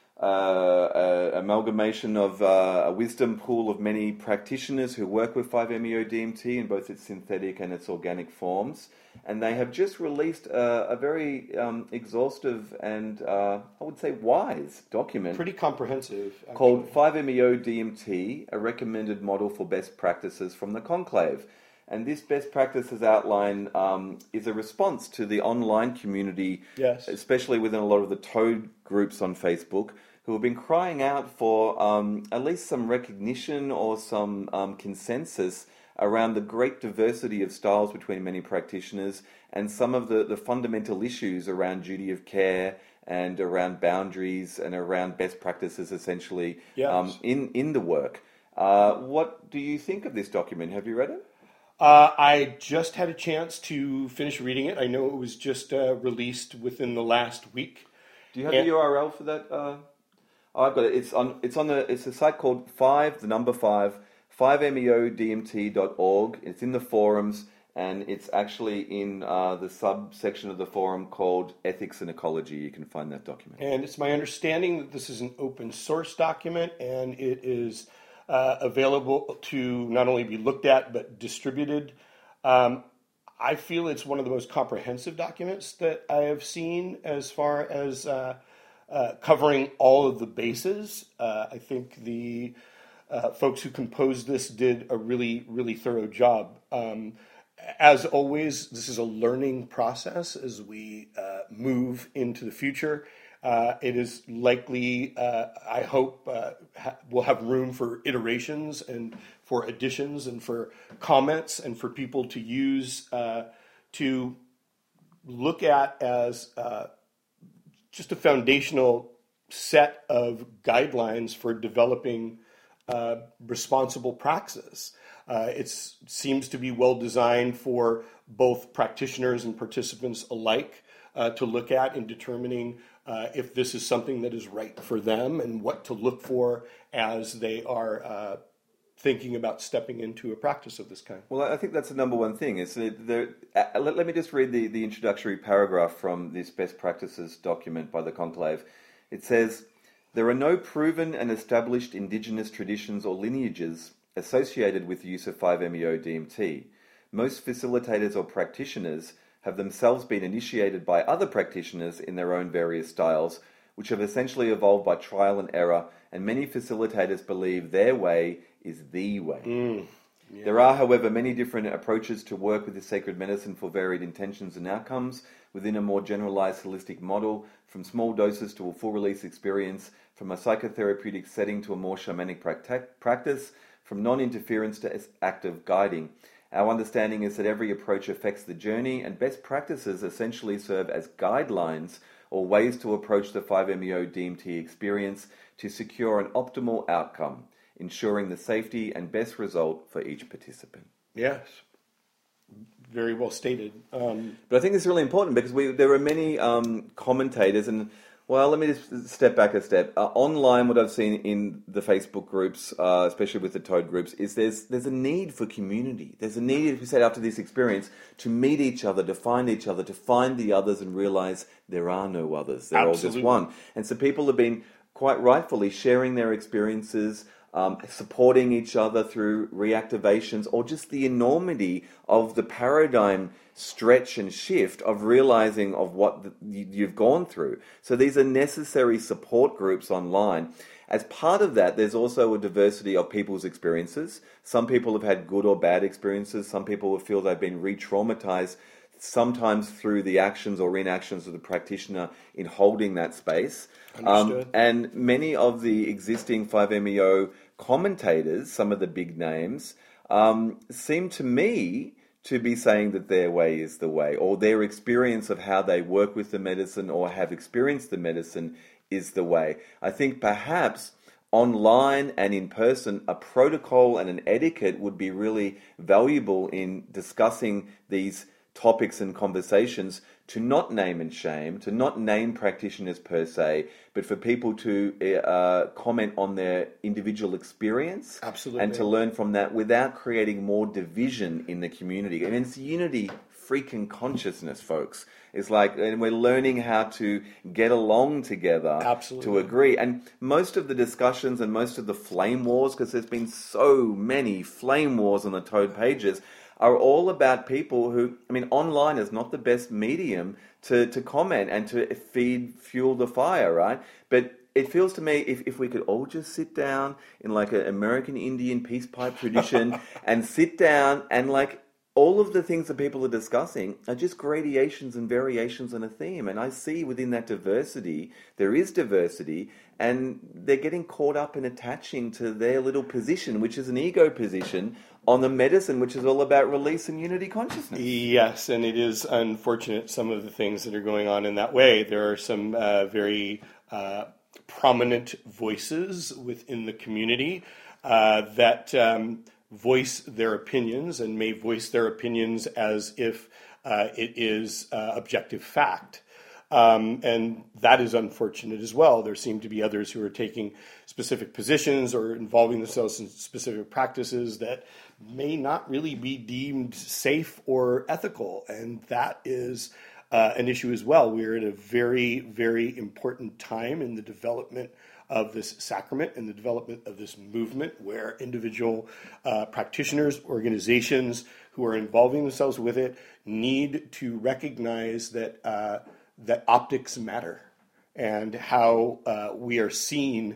Uh, a amalgamation of uh, a wisdom pool of many practitioners who work with five M E O D M T in both its synthetic and its organic forms. And they have just released a, a very um, exhaustive and, uh, I would say, wise document. Pretty comprehensive. Actually. Called five M E O D M T, a recommended model for best practices from the Conclave. And this best practices outline um, is a response to the online community, yes. especially within a lot of the Toad groups on Facebook, who have been crying out for um, at least some recognition or some um, consensus around the great diversity of styles between many practitioners and some of the, the fundamental issues around duty of care and around boundaries and around best practices, essentially, yes. um, in, in the work. Uh, what do you think of this document? Have you read it? Uh, I just had a chance to finish reading it. I know it was just uh, released within the last week. Do you have and, the U R L for that? Uh, oh, I've got it. It's on. It's on the. It's a site called five, the number five, five M E O D M T dot org. It's in the forums, and it's actually in uh, the subsection of the forum called Ethics and Ecology. You can find that document. And it's my understanding that this is an open source document, and it is uh, available to not only be looked at but distributed. Um, I feel it's one of the most comprehensive documents that I have seen as far as uh, uh, covering all of the bases. Uh, I think the uh, folks who composed this did a really, really thorough job. Um, as always, this is a learning process as we uh, move into the future. Uh, it is likely, uh, I hope, uh, ha- we'll have room for iterations and for additions and for comments and for people to use uh, to look at as uh, just a foundational set of guidelines for developing uh, responsible praxis. Uh, it seems to be well designed for both practitioners and participants alike uh, to look at in determining uh, if this is something that is right for them and what to look for as they are uh, thinking about stepping into a practice of this kind. Well, I think that's the number one thing. Is that there, uh, let, let me just read the, the introductory paragraph from this best practices document by the Conclave. It says, there are no proven and established indigenous traditions or lineages associated with the use of five M E O D M T. Most facilitators or practitioners have themselves been initiated by other practitioners in their own various styles, which have essentially evolved by trial and error, and many facilitators believe their way is the way. Mm, yeah. There are, however, many different approaches to work with the sacred medicine for varied intentions and outcomes within a more generalized holistic model, from small doses to a full release experience, from a psychotherapeutic setting to a more shamanic practice, from non-interference to active guiding. Our understanding is that every approach affects the journey, and best practices essentially serve as guidelines or ways to approach the five M E O D M T experience to secure an optimal outcome, ensuring the safety and best result for each participant. Yes, very well stated. Um, but I think it's really important because we there are many um, commentators, and well, let me just step back a step. Uh, online, what I've seen in the Facebook groups, uh, especially with the Toad groups, is there's there's a need for community. There's a need, as we said, after this experience, to meet each other, to find each other, to find the others and realize there are no others. They're Absolutely. all just one. And so people have been quite rightfully sharing their experiences, Um, supporting each other through reactivations, or just the enormity of the paradigm stretch and shift of realizing of what the, you've gone through. So these are necessary support groups online. As part of that, there's also a diversity of people's experiences. Some people have had good or bad experiences. Some people feel they've been re-traumatized, sometimes through the actions or inactions of the practitioner in holding that space. Um, and many of the existing five M E O commentators, some of the big names, um, seem to me to be saying that their way is the way, or their experience of how they work with the medicine or have experienced the medicine is the way. I think perhaps online and in person, a protocol and an etiquette would be really valuable in discussing these topics and conversations, to not name and shame, to not name practitioners per se, but for people to uh, comment on their individual experience. Absolutely. And to learn from that without creating more division in the community. I mean, it's unity freaking consciousness, folks. It's like, and we're learning how to get along together. Absolutely. To agree. And most of the discussions and most of the flame wars, because there's been so many flame wars on the Toad pages, are all about people who, I mean, online is not the best medium to, to comment and to feed, fuel the fire, right? But it feels to me, if, if we could all just sit down in like an American Indian peace pipe tradition and sit down and like all of the things that people are discussing are just gradations and variations on a theme. And I see within that diversity, there is diversity, and they're getting caught up in attaching to their little position, which is an ego position on the medicine, which is all about release and unity consciousness. Yes, and it is unfortunate, some of the things that are going on in that way. There are some uh, very uh, prominent voices within the community uh, that um, voice their opinions, and may voice their opinions as if uh, it is uh, objective fact. Um, and that is unfortunate as well. There seem to be others who are taking specific positions or involving themselves in specific practices that may not really be deemed safe or ethical. And that is uh, an issue as well. We're at a very, very important time in the development of this sacrament and the development of this movement, where individual uh, practitioners, organizations who are involving themselves with it need to recognize that uh, that optics matter, and how uh, we are seen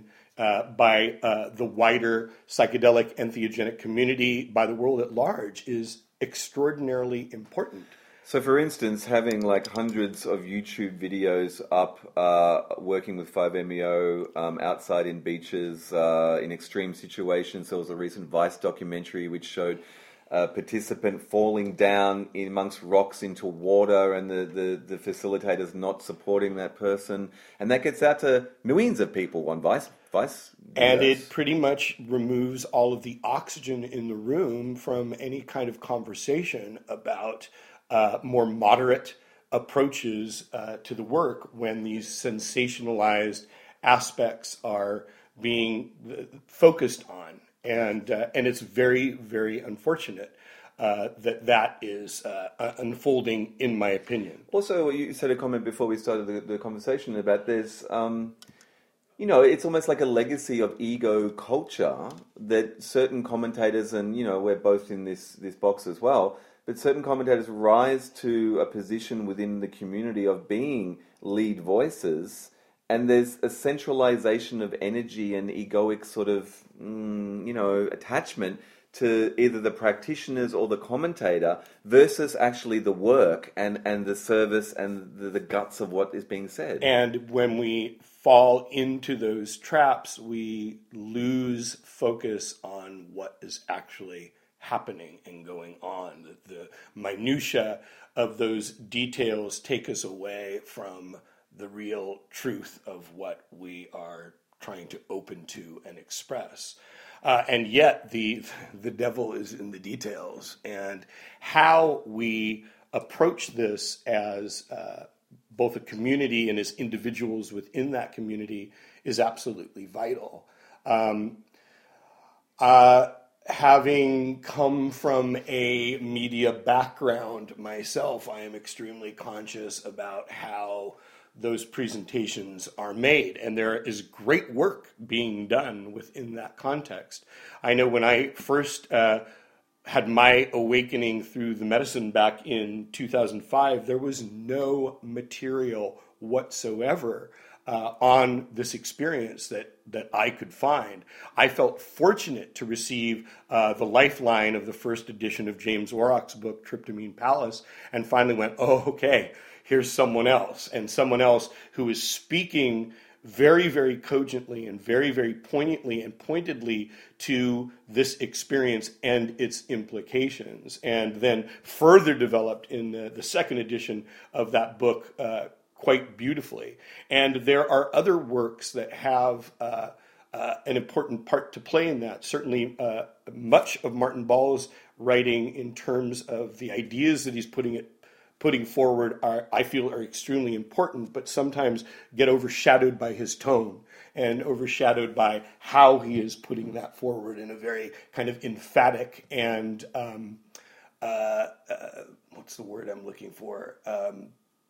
uh, by uh, the wider psychedelic entheogenic community, by the world at large, is extraordinarily important. So, for instance, having like hundreds of YouTube videos up, uh, working with five M E O um, outside in beaches, uh, in extreme situations. There was a recent Vice documentary which showed a participant falling down in amongst rocks into water, and the, the, the facilitators not supporting that person. And that gets out to millions of people on Vice. Vice and videos. It pretty much removes all of the oxygen in the room from any kind of conversation about Uh, more moderate approaches uh, to the work when these sensationalized aspects are being uh, focused on. And, uh, and it's very, very unfortunate uh, that that is uh, unfolding, in my opinion. Also, you said a comment before we started the, the conversation about this. Um, you know, it's almost like a legacy of ego culture that certain commentators, and, you know, we're both in this, this box as well, but certain commentators rise to a position within the community of being lead voices, and there's a centralization of energy and egoic sort of, mm, you know, attachment to either the practitioners or the commentator versus actually the work and, and the service and the, the guts of what is being said. And when we fall into those traps, we lose focus on what is actually happening and going on. The, the minutia of those details take us away from the real truth of what we are trying to open to and express. Uh, and yet the the devil is in the details, and how we approach this as uh, both a community and as individuals within that community is absolutely vital. Um, uh, Having come from a media background myself, I am extremely conscious about how those presentations are made, and there is great work being done within that context. I know when I first uh, had my awakening through the medicine back in two thousand five, there was no material whatsoever Uh, on this experience that, that I could find. I felt fortunate to receive uh, the lifeline of the first edition of James Orrock's book, Tryptamine Palace, and finally went, oh, okay, here's someone else, and someone else who is speaking very, very cogently and very, very poignantly and pointedly to this experience and its implications, and then further developed in the, the second edition of that book uh, quite beautifully. And there are other works that have uh, uh, an important part to play in that. Certainly uh, much of Martin Ball's writing in terms of the ideas that he's putting it, putting forward are, I feel, are extremely important, but sometimes get overshadowed by his tone and overshadowed by how he is putting that forward in a very kind of emphatic and, um, uh, uh, what's the word I'm looking for? Um,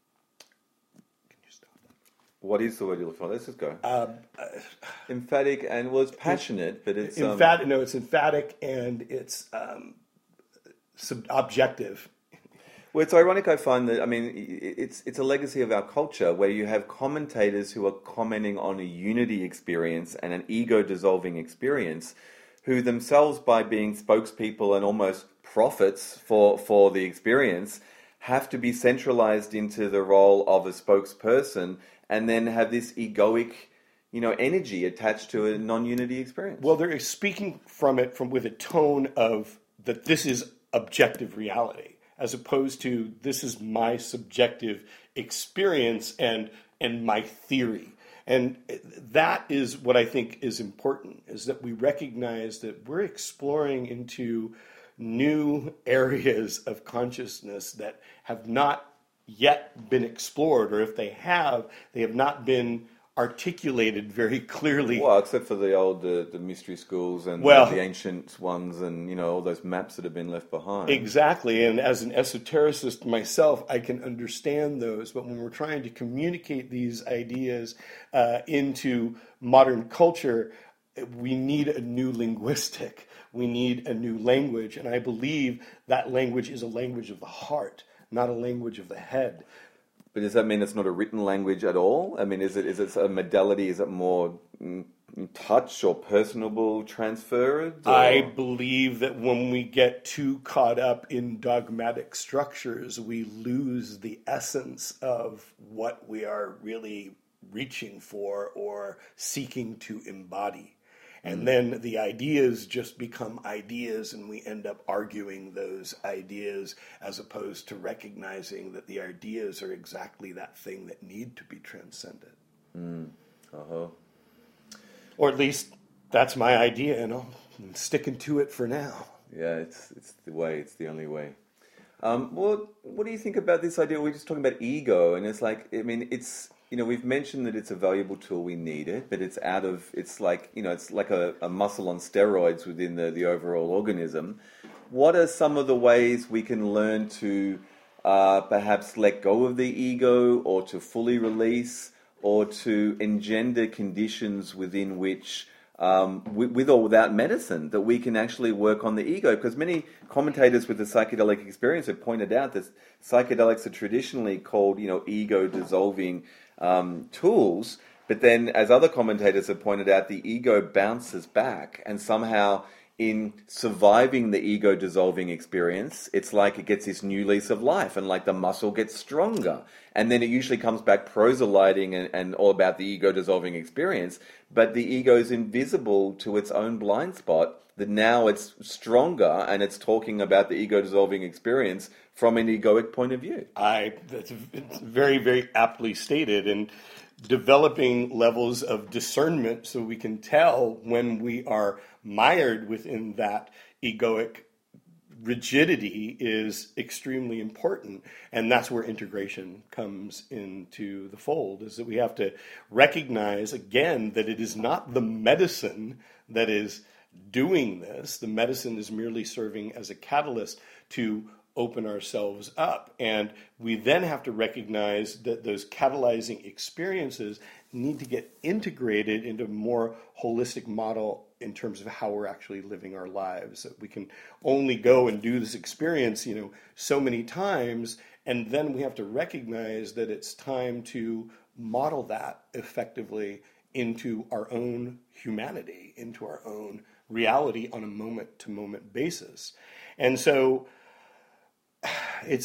What is the word you're looking for? Let's just go. Um, uh, emphatic and, well, it's passionate, but it's... Emphatic, um, no, it's emphatic and it's um, sub- objective. Well, it's ironic, I find that, I mean, it's it's a legacy of our culture where you have commentators who are commenting on a unity experience and an ego-dissolving experience who themselves, by being spokespeople and almost prophets for, for the experience, have to be centralized into the role of a spokesperson and then have this egoic, you know, energy attached to a non-unity experience. Well, they're speaking from it from with a tone of that this is objective reality, as opposed to this is my subjective experience and and my theory. And that is what I think is important, is that we recognize that we're exploring into new areas of consciousness that have not yet been explored, or if they have, they have not been articulated very clearly. Well, except for the old uh, the mystery schools and well, the ancient ones, and you know all those maps that have been left behind. Exactly, and as an esotericist myself, I can understand those. But when we're trying to communicate these ideas uh, into modern culture, we need a new linguistic. We need a new language, and I believe that language is a language of the heart, not a language of the head. But does that mean it's not a written language at all? I mean, is it is it a modality? Is it more touch or personable transferred? Or? I believe that when we get too caught up in dogmatic structures, we lose the essence of what we are really reaching for or seeking to embody. And then the ideas just become ideas, and we end up arguing those ideas as opposed to recognizing that the ideas are exactly that thing that need to be transcended. Mm. Uh-huh. Or at least that's my idea, and I'm sticking to it for now. Yeah, it's it's the way, it's the only way. Um, well, what do you think about this idea? We're just talking about ego, and it's like, I mean, it's, you know, we've mentioned that it's a valuable tool, we need it, but it's out of, it's like, you know, it's like a, a muscle on steroids within the, the overall organism. What are some of the ways we can learn to uh, perhaps let go of the ego, or to fully release, or to engender conditions within which, um, with, with or without medicine, that we can actually work on the ego? Because many commentators with the psychedelic experience have pointed out that psychedelics are traditionally called, you know, ego-dissolving um, tools, but then, as other commentators have pointed out, the ego bounces back, and somehow in surviving the ego-dissolving experience, it's like it gets this new lease of life, and like the muscle gets stronger. And then it usually comes back proselyting and, and all about the ego-dissolving experience, but the ego is invisible to its own blind spot, that now it's stronger and it's talking about the ego-dissolving experience from an egoic point of view. I that's it's very, very aptly stated, and developing levels of discernment so we can tell when we are mired within that egoic rigidity is extremely important. And that's where integration comes into the fold, is that we have to recognize again that it is not the medicine that is doing this. The medicine is merely serving as a catalyst to open ourselves up. And we then have to recognize that those catalyzing experiences need to get integrated into a more holistic model in terms of how we're actually living our lives. That we can only go and do this experience, you know, so many times, and then we have to recognize that it's time to model that effectively into our own humanity, into our own reality on a moment-to-moment basis. And so it's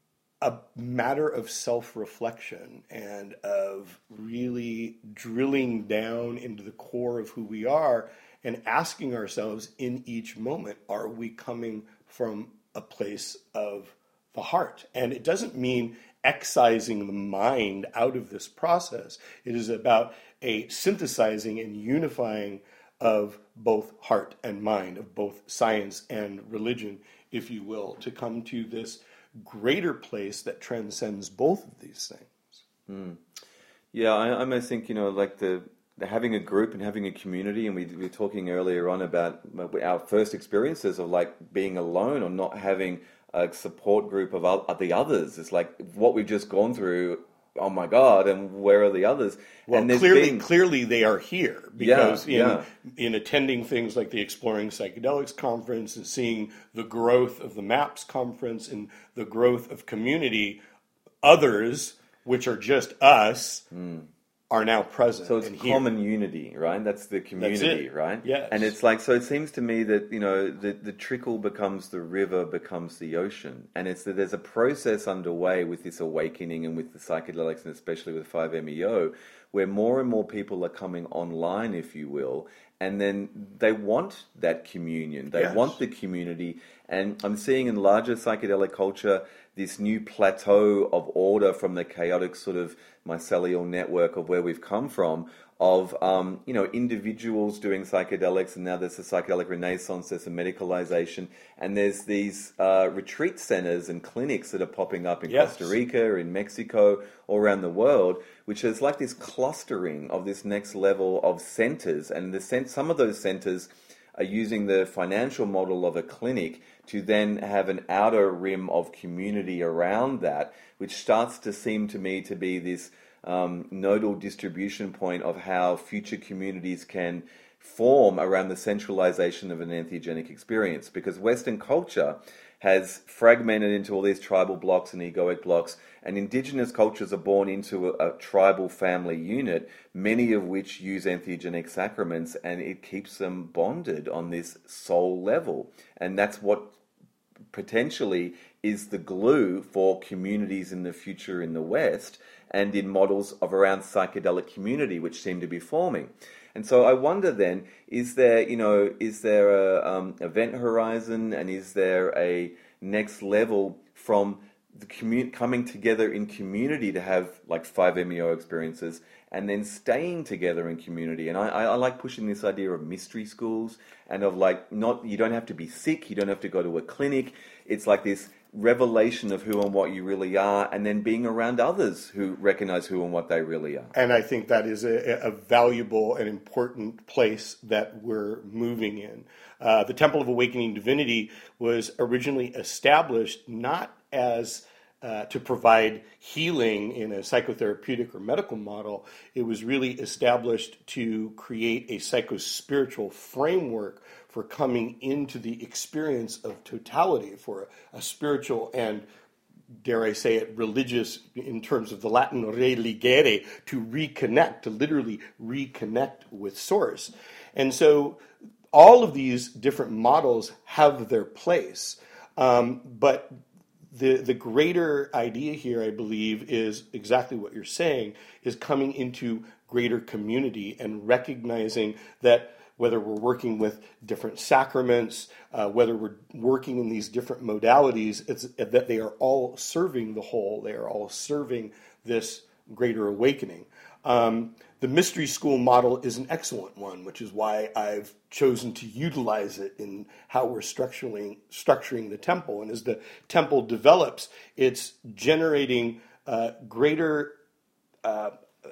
a matter of self-reflection and of really drilling down into the core of who we are and asking ourselves in each moment, are we coming from a place of the heart? And it doesn't mean excising the mind out of this process. It is about a synthesizing and unifying of both heart and mind, of both science and religion, if you will, to come to this greater place that transcends both of these things. Mm. Yeah, I, I almost think, you know, like the, the having a group and having a community, and we, we were talking earlier on about our first experiences of like being alone or not having a support group of, of the others. It's like what we've just gone through. Oh my God! And where are the others? Well, and clearly, been... clearly they are here because yeah, in yeah. in attending things like the Exploring Psychedelics conference and seeing the growth of the MAPS conference and the growth of community, others, which are just us, mm. are now present. So it's and common here. unity, right? That's the community, That's right? Yes. And it's like, so it seems to me that, you know, the, the trickle becomes the river, becomes the ocean. And it's that there's a process underway with this awakening and with the psychedelics, and especially with five M E O, where more and more people are coming online, if you will, and then they want that communion. They yes. want the community. And I'm seeing in larger psychedelic culture this new plateau of order from the chaotic sort of mycelial network of where we've come from, of um, you know, individuals doing psychedelics, and now there's a psychedelic renaissance, there's a medicalization, and there's these uh, retreat centers and clinics that are popping up in yes. Costa Rica, in Mexico, all around the world, which is like this clustering of this next level of centers, and the cent- some of those centers are using the financial model of a clinic to then have an outer rim of community around that, which starts to seem to me to be this um, nodal distribution point of how future communities can form around the centralization of an entheogenic experience. Because Western culture has fragmented into all these tribal blocks and egoic blocks, and indigenous cultures are born into a, a tribal family unit, many of which use entheogenic sacraments, and it keeps them bonded on this soul level. And that's what potentially is the glue for communities in the future in the West and in models of around psychedelic community, which seem to be forming. And so I wonder then, is there, you know, is there a um, event horizon, and is there a next level from the commun- coming together in community to have like five M E O experiences and then staying together in community? And I, I, I like pushing this idea of mystery schools and of like, not, you don't have to be sick, you don't have to go to a clinic. It's like this revelation of who and what you really are, and then being around others who recognize who and what they really are. And I think that is a, a valuable and important place that we're moving in. Uh, the Temple of Awakening Divinity was originally established not as uh, to provide healing in a psychotherapeutic or medical model. It was really established to create a psychospiritual framework for coming into the experience of totality, for a, a spiritual and, dare I say it, religious, in terms of the Latin religere, to reconnect, to literally reconnect with Source. And so all of these different models have their place. Um, but the, the greater idea here, I believe, is exactly what you're saying, is coming into greater community and recognizing that whether we're working with different sacraments, uh, whether we're working in these different modalities, it's that they are all serving the whole. They are all serving this greater awakening. Um, the mystery school model is an excellent one, which is why I've chosen to utilize it in how we're structuring structuring the temple. And as the temple develops, it's generating uh, greater uh,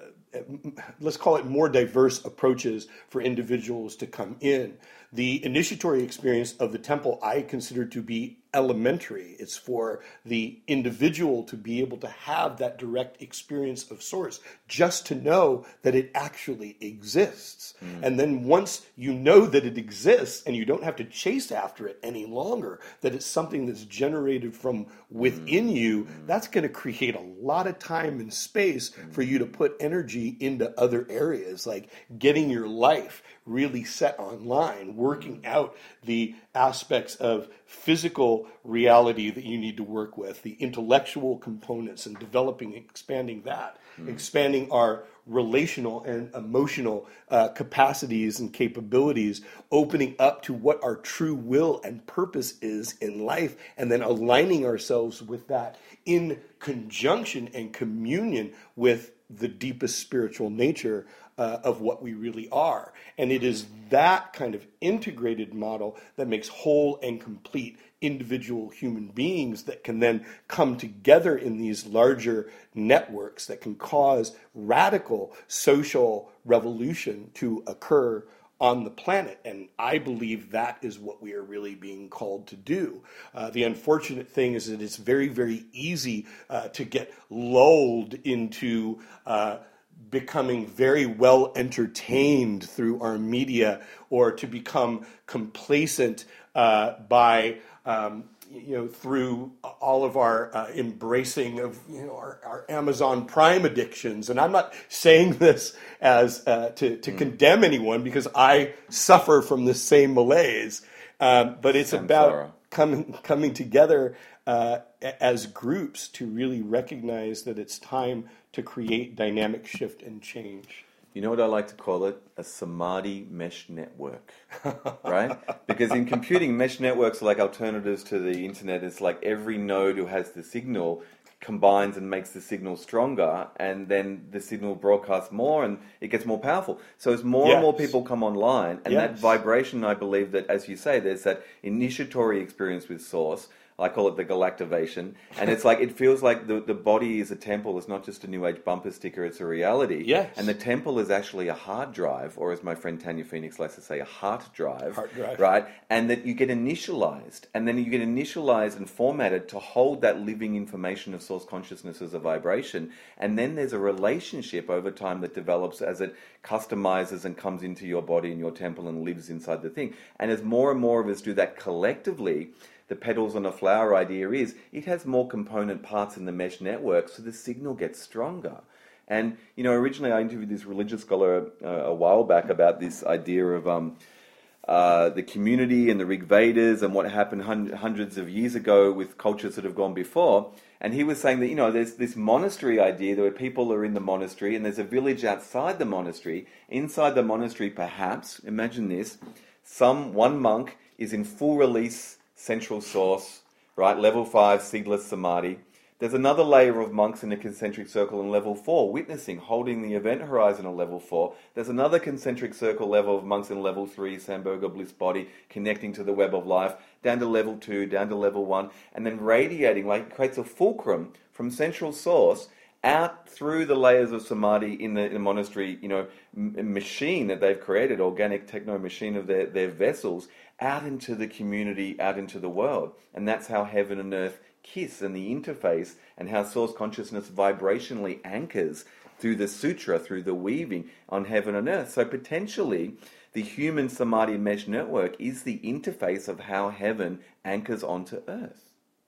let's call it more diverse approaches for individuals to come in. The initiatory experience of the temple I consider to be elementary. It's for the individual to be able to have that direct experience of Source, just to know that it actually exists. Mm. And then once you know that it exists and you don't have to chase after it any longer, that it's something that's generated from within mm. you, mm. that's going to create a lot of time and space mm. for you to put energy into other areas, like getting your life really set online, working out the aspects of physical reality that you need to work with, the intellectual components, and developing and expanding that, mm. expanding our relational and emotional uh, capacities and capabilities, opening up to what our true will and purpose is in life, and then aligning ourselves with that in conjunction and communion with the deepest spiritual nature uh, of what we really are. And it is that kind of integrated model that makes whole and complete individual human beings that can then come together in these larger networks that can cause radical social revolution to occur on the planet. And I believe that is what we are really being called to do. Uh, the unfortunate thing is that it's very, very easy uh, to get lulled into uh, becoming very well entertained through our media, or to become complacent uh, by um, you know, through all of our uh, embracing of, you know, our, our Amazon Prime addictions. And I'm not saying this as uh, to, to mm. condemn anyone, because I suffer from the same malaise. Um, but it's Samsara. About coming coming together uh, as groups to really recognize that it's time to create dynamic shift and change. You know what I like to call it? A Samadhi mesh network, right? Because in computing, mesh networks are like alternatives to the internet. It's like every node who has the signal combines and makes the signal stronger, and then the signal broadcasts more and it gets more powerful. So as more yes. and more people come online, and yes. that vibration, I believe that, as you say, there's that initiatory experience with Source. I call it the galactivation. And it's like, it feels like the, the body is a temple. It's not just a New Age bumper sticker, it's a reality. Yes. And the temple is actually a hard drive, or as my friend Tanya Phoenix likes to say, a heart drive. Heart drive. Right? And that you get initialized. And then you get initialized and formatted to hold that living information of Source consciousness as a vibration. And then there's a relationship over time that develops as it customizes and comes into your body and your temple and lives inside the thing. And as more and more of us do that collectively, the petals on a flower idea is it has more component parts in the mesh network, so the signal gets stronger. And, you know, originally I interviewed this religious scholar uh, a while back about this idea of um, uh, the community and the Rig Vedas and what happened hun- hundreds of years ago with cultures that have gone before. And he was saying that, you know, there's this monastery idea where people are in the monastery and there's a village outside the monastery. Inside the monastery, perhaps, imagine this, some one monk is in full release central source, right, level five, seedless samadhi. There's another layer of monks in a concentric circle in level four, witnessing, holding the event horizon on level four. There's another concentric circle level of monks in level three, Sambhoga bliss body, connecting to the web of life, down to level two, down to level one, and then radiating, like it creates a fulcrum from central source out through the layers of samadhi in the, in the monastery, you know, m- machine that they've created, organic techno machine of their, their vessels, out into the community, out into the world. And that's how heaven and earth kiss, and the interface, and how source consciousness vibrationally anchors through the sutra, through the weaving on heaven and earth. So potentially, the human samadhi mesh network is the interface of how heaven anchors onto earth.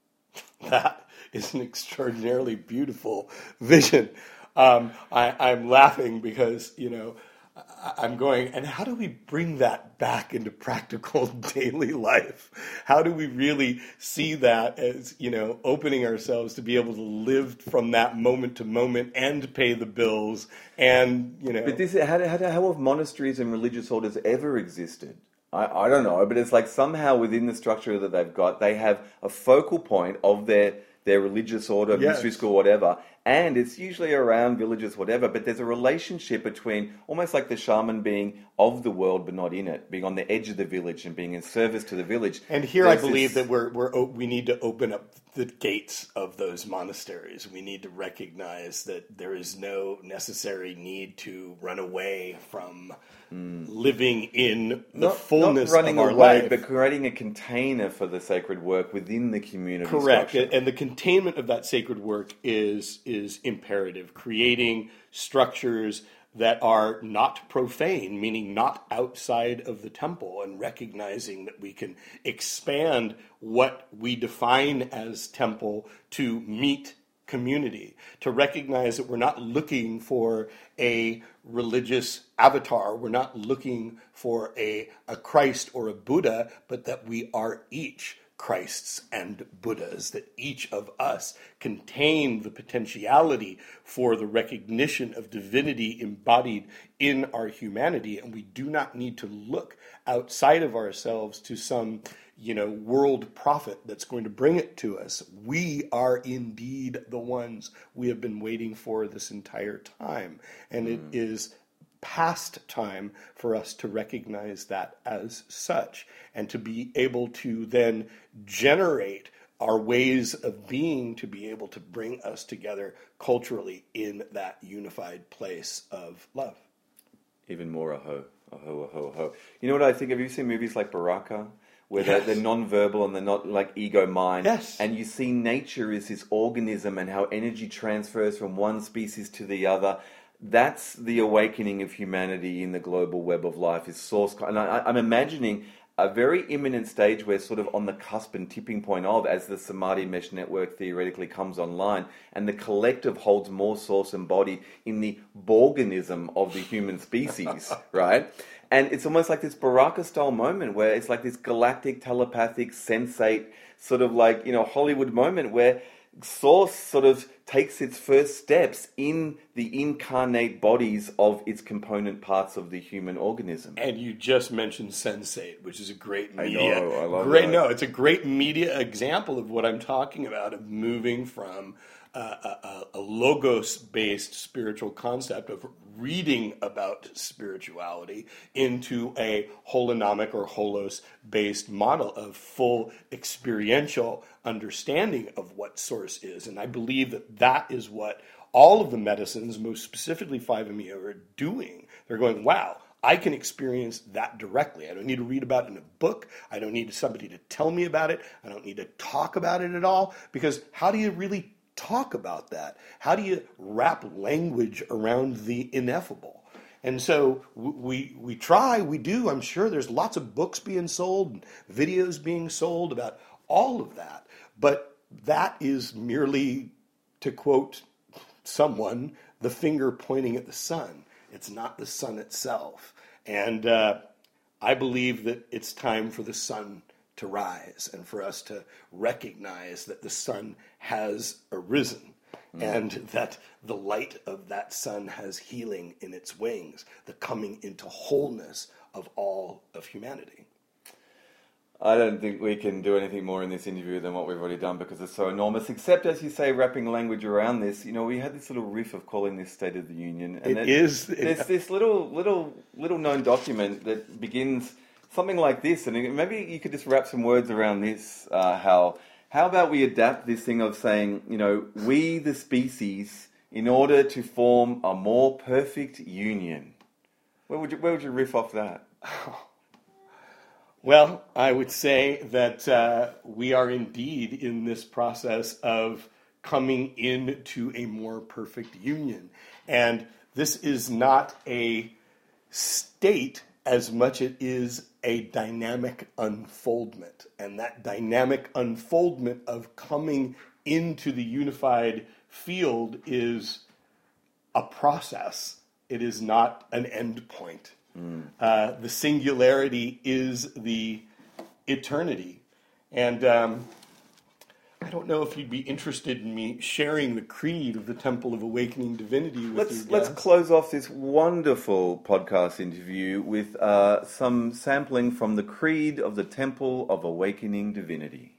That is an extraordinarily beautiful vision. Um, I, I'm laughing because, you know, I'm going, and how do we bring that back into practical daily life? How do we really see that as, you know, opening ourselves to be able to live from that moment to moment and pay the bills and, you know. But this, how, how, how have monasteries and religious orders ever existed? I, I don't know, but it's like somehow within the structure that they've got, they have a focal point of their their religious order, yes. mystery school, whatever, and it's usually around villages, whatever, but there's a relationship between almost like the shaman being of the world but not in it, being on the edge of the village and being in service to the village. And here there's I believe this... that we're, we're we need to open up the gates of those monasteries. We need to recognize that there is no necessary need to run away from mm. living in the not, fullness not running of our away, life. But creating a container for the sacred work within the community. Correct. Structure. And the containment of that sacred work is is imperative. Creating structures that are not profane, meaning not outside of the temple, and recognizing that we can expand what we define as temple to meet community, to recognize that we're not looking for a religious avatar, we're not looking for a, a Christ or a Buddha, but that we are each Christs and Buddhas, that each of us contain the potentiality for the recognition of divinity embodied in our humanity, and we do not need to look outside of ourselves to some, you know, world prophet that's going to bring it to us. We are indeed the ones we have been waiting for this entire time, and mm. it is past time for us to recognize that as such, and to be able to then generate our ways of being to be able to bring us together culturally in that unified place of love. Even more aho, aho, aho, aho. You know what I think? Have you seen movies like Baraka? Where yes. they're, they're non-verbal and they're not like ego mind. Yes. And you see nature as this organism and how energy transfers from one species to the other. That's the awakening of humanity in the global web of life, is source. And I, I'm imagining a very imminent stage where sort of on the cusp and tipping point of, as the Samadhi Mesh Network theoretically comes online, and the collective holds more source embodied in the Borganism of the human species, right? And it's almost like this Baraka-style moment where it's like this galactic, telepathic, sensate, sort of like, you know, Hollywood moment where Source sort of takes its first steps in the incarnate bodies of its component parts of the human organism. And you just mentioned Sensate, which is a great media. I know, I love great, that. No, it's a great media example of what I'm talking about, of moving from uh, a, a logos-based spiritual concept of reading about spirituality into a holonomic or holos-based model of full experiential understanding of what source is. And I believe that that is what all of the medicines, most specifically five M E O, are doing. They're going, wow, I can experience that directly. I don't need to read about it in a book. I don't need somebody to tell me about it. I don't need to talk about it at all, because how do you really talk about that? How do you wrap language around the ineffable? And so we we try, we do. I'm sure there's lots of books being sold and videos being sold about all of that. But that is merely, to quote someone, the finger pointing at the sun. It's not the sun itself. And uh, I believe that it's time for the sun to rise and for us to recognize that the sun has arisen. Mm. And that the light of that sun has healing in its wings, the coming into wholeness of all of humanity. I don't think we can do anything more in this interview than what we've already done because it's so enormous, except, as you say, wrapping language around this. You know, we had this little riff of calling this State of the Union. And it is. There's it, this little, little, little known document that begins something like this. And maybe you could just wrap some words around this, uh, Hal. How about we adapt this thing of saying, you know, we the species, in order to form a more perfect union. Where would you, where would you riff off that? Well, I would say that uh, we are indeed in this process of coming into a more perfect union. And this is not a state as much as it is a dynamic unfoldment. And that dynamic unfoldment of coming into the unified field is a process. It is not an end point. Mm. Uh, the singularity is the eternity. And um, I don't know if you'd be interested in me sharing the creed of the Temple of Awakening Divinity with let's, you. Let's close off this wonderful podcast interview with uh, some sampling from the creed of the Temple of Awakening Divinity.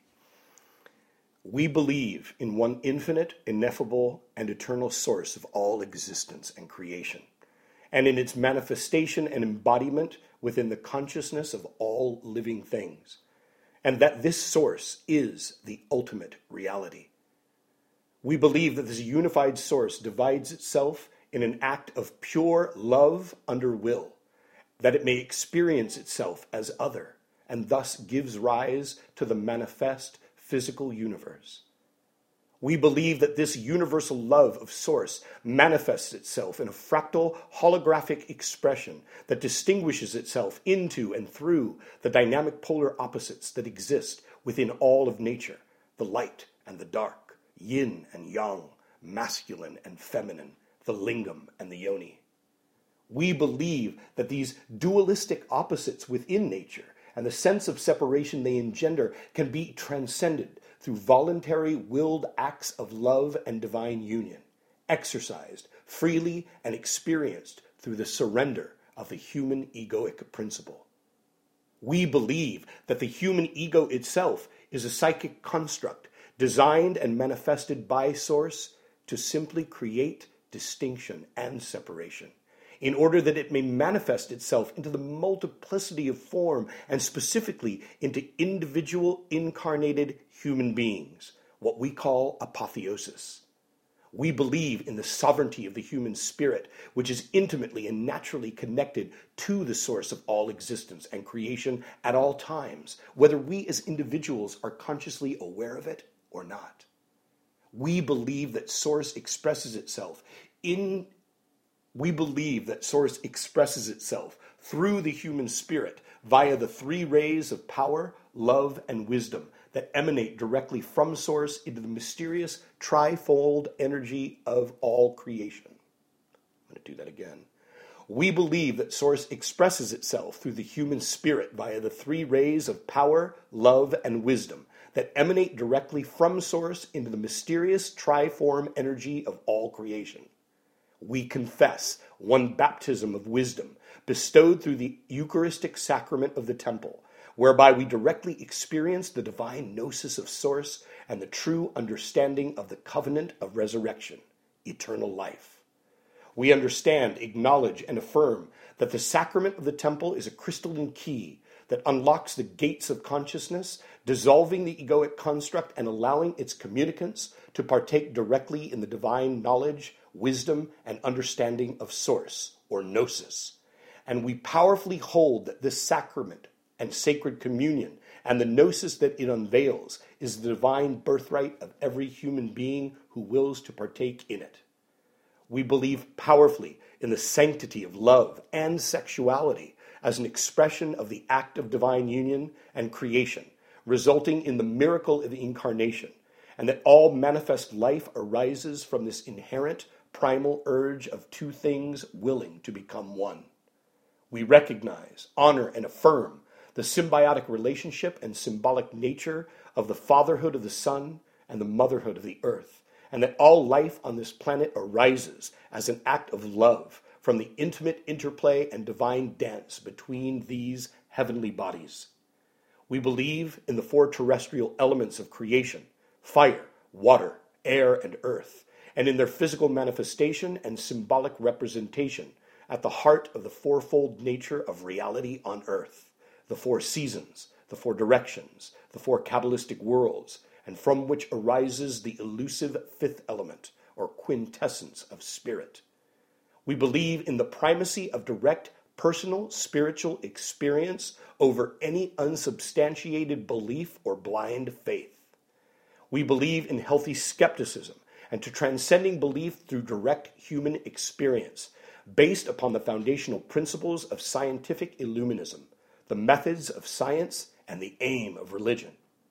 We believe in one infinite, ineffable, and eternal source of all existence and creation, and in its manifestation and embodiment within the consciousness of all living things, and that this source is the ultimate reality. We believe that this unified source divides itself in an act of pure love under will, that it may experience itself as other, and thus gives rise to the manifest physical universe. We believe that this universal love of Source manifests itself in a fractal holographic expression that distinguishes itself into and through the dynamic polar opposites that exist within all of nature, the light and the dark, yin and yang, masculine and feminine, the lingam and the yoni. We believe that these dualistic opposites within nature and the sense of separation they engender can be transcended through voluntary, willed acts of love and divine union, exercised freely and experienced through the surrender of the human egoic principle. We believe that the human ego itself is a psychic construct designed and manifested by Source to simply create distinction and separation, in order that it may manifest itself into the multiplicity of form and specifically into individual incarnated human beings, what we call apotheosis. We believe in the sovereignty of the human spirit, which is intimately and naturally connected to the source of all existence and creation at all times, whether we as individuals are consciously aware of it or not. We believe that Source expresses itself in We believe that Source expresses itself through the human spirit via the three rays of power, love, and wisdom that emanate directly from Source into the mysterious trifold energy of all creation. I'm going to do that again. We believe that Source expresses itself through the human spirit via the three rays of power, love, and wisdom that emanate directly from Source into the mysterious triform energy of all creation. We confess one baptism of wisdom bestowed through the Eucharistic sacrament of the temple, whereby we directly experience the divine gnosis of Source and the true understanding of the covenant of resurrection, eternal life. We understand, acknowledge, and affirm that the sacrament of the temple is a crystalline key that unlocks the gates of consciousness, dissolving the egoic construct and allowing its communicants to partake directly in the divine knowledge, wisdom, and understanding of Source, or gnosis. And we powerfully hold that this sacrament and sacred communion and the gnosis that it unveils is the divine birthright of every human being who wills to partake in it. We believe powerfully in the sanctity of love and sexuality as an expression of the act of divine union and creation, resulting in the miracle of the incarnation, and that all manifest life arises from this inherent primal urge of two things willing to become one. We recognize, honor, and affirm the symbiotic relationship and symbolic nature of the fatherhood of the sun and the motherhood of the earth, and that all life on this planet arises as an act of love from the intimate interplay and divine dance between these heavenly bodies. We believe in the four terrestrial elements of creation: fire, water, air, and earth, and in their physical manifestation and symbolic representation at the heart of the fourfold nature of reality on earth, the four seasons, the four directions, the four Kabbalistic worlds, and from which arises the elusive fifth element, or quintessence of spirit. We believe in the primacy of direct personal spiritual experience over any unsubstantiated belief or blind faith. We believe in healthy skepticism and to transcending belief through direct human experience, based upon the foundational principles of scientific illuminism, the methods of science, and the aim of religion.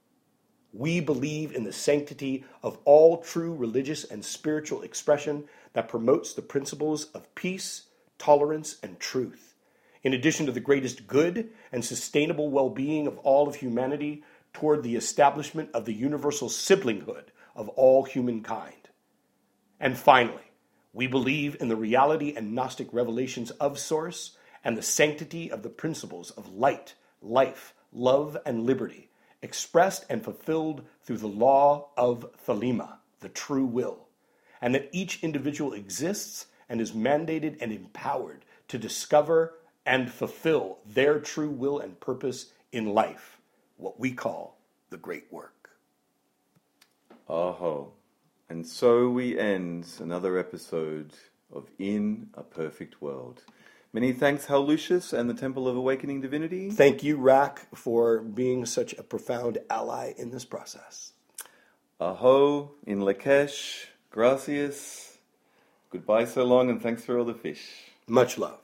We believe in the sanctity of all true religious and spiritual expression that promotes the principles of peace, tolerance, and truth, in addition to the greatest good and sustainable well-being of all of humanity toward the establishment of the universal siblinghood of all humankind. And finally, we believe in the reality and Gnostic revelations of Source and the sanctity of the principles of light, life, love, and liberty, expressed and fulfilled through the law of Thelema, the true will, and that each individual exists and is mandated and empowered to discover and fulfill their true will and purpose in life, what we call the great work. Aho. And so we end another episode of In a Perfect World. Many thanks, Hal Lucius and the Temple of Awakening Divinity. Thank you, Rack, for being such a profound ally in this process. Aho, in Lakesh, gracias. Goodbye so long, and thanks for all the fish. Much love.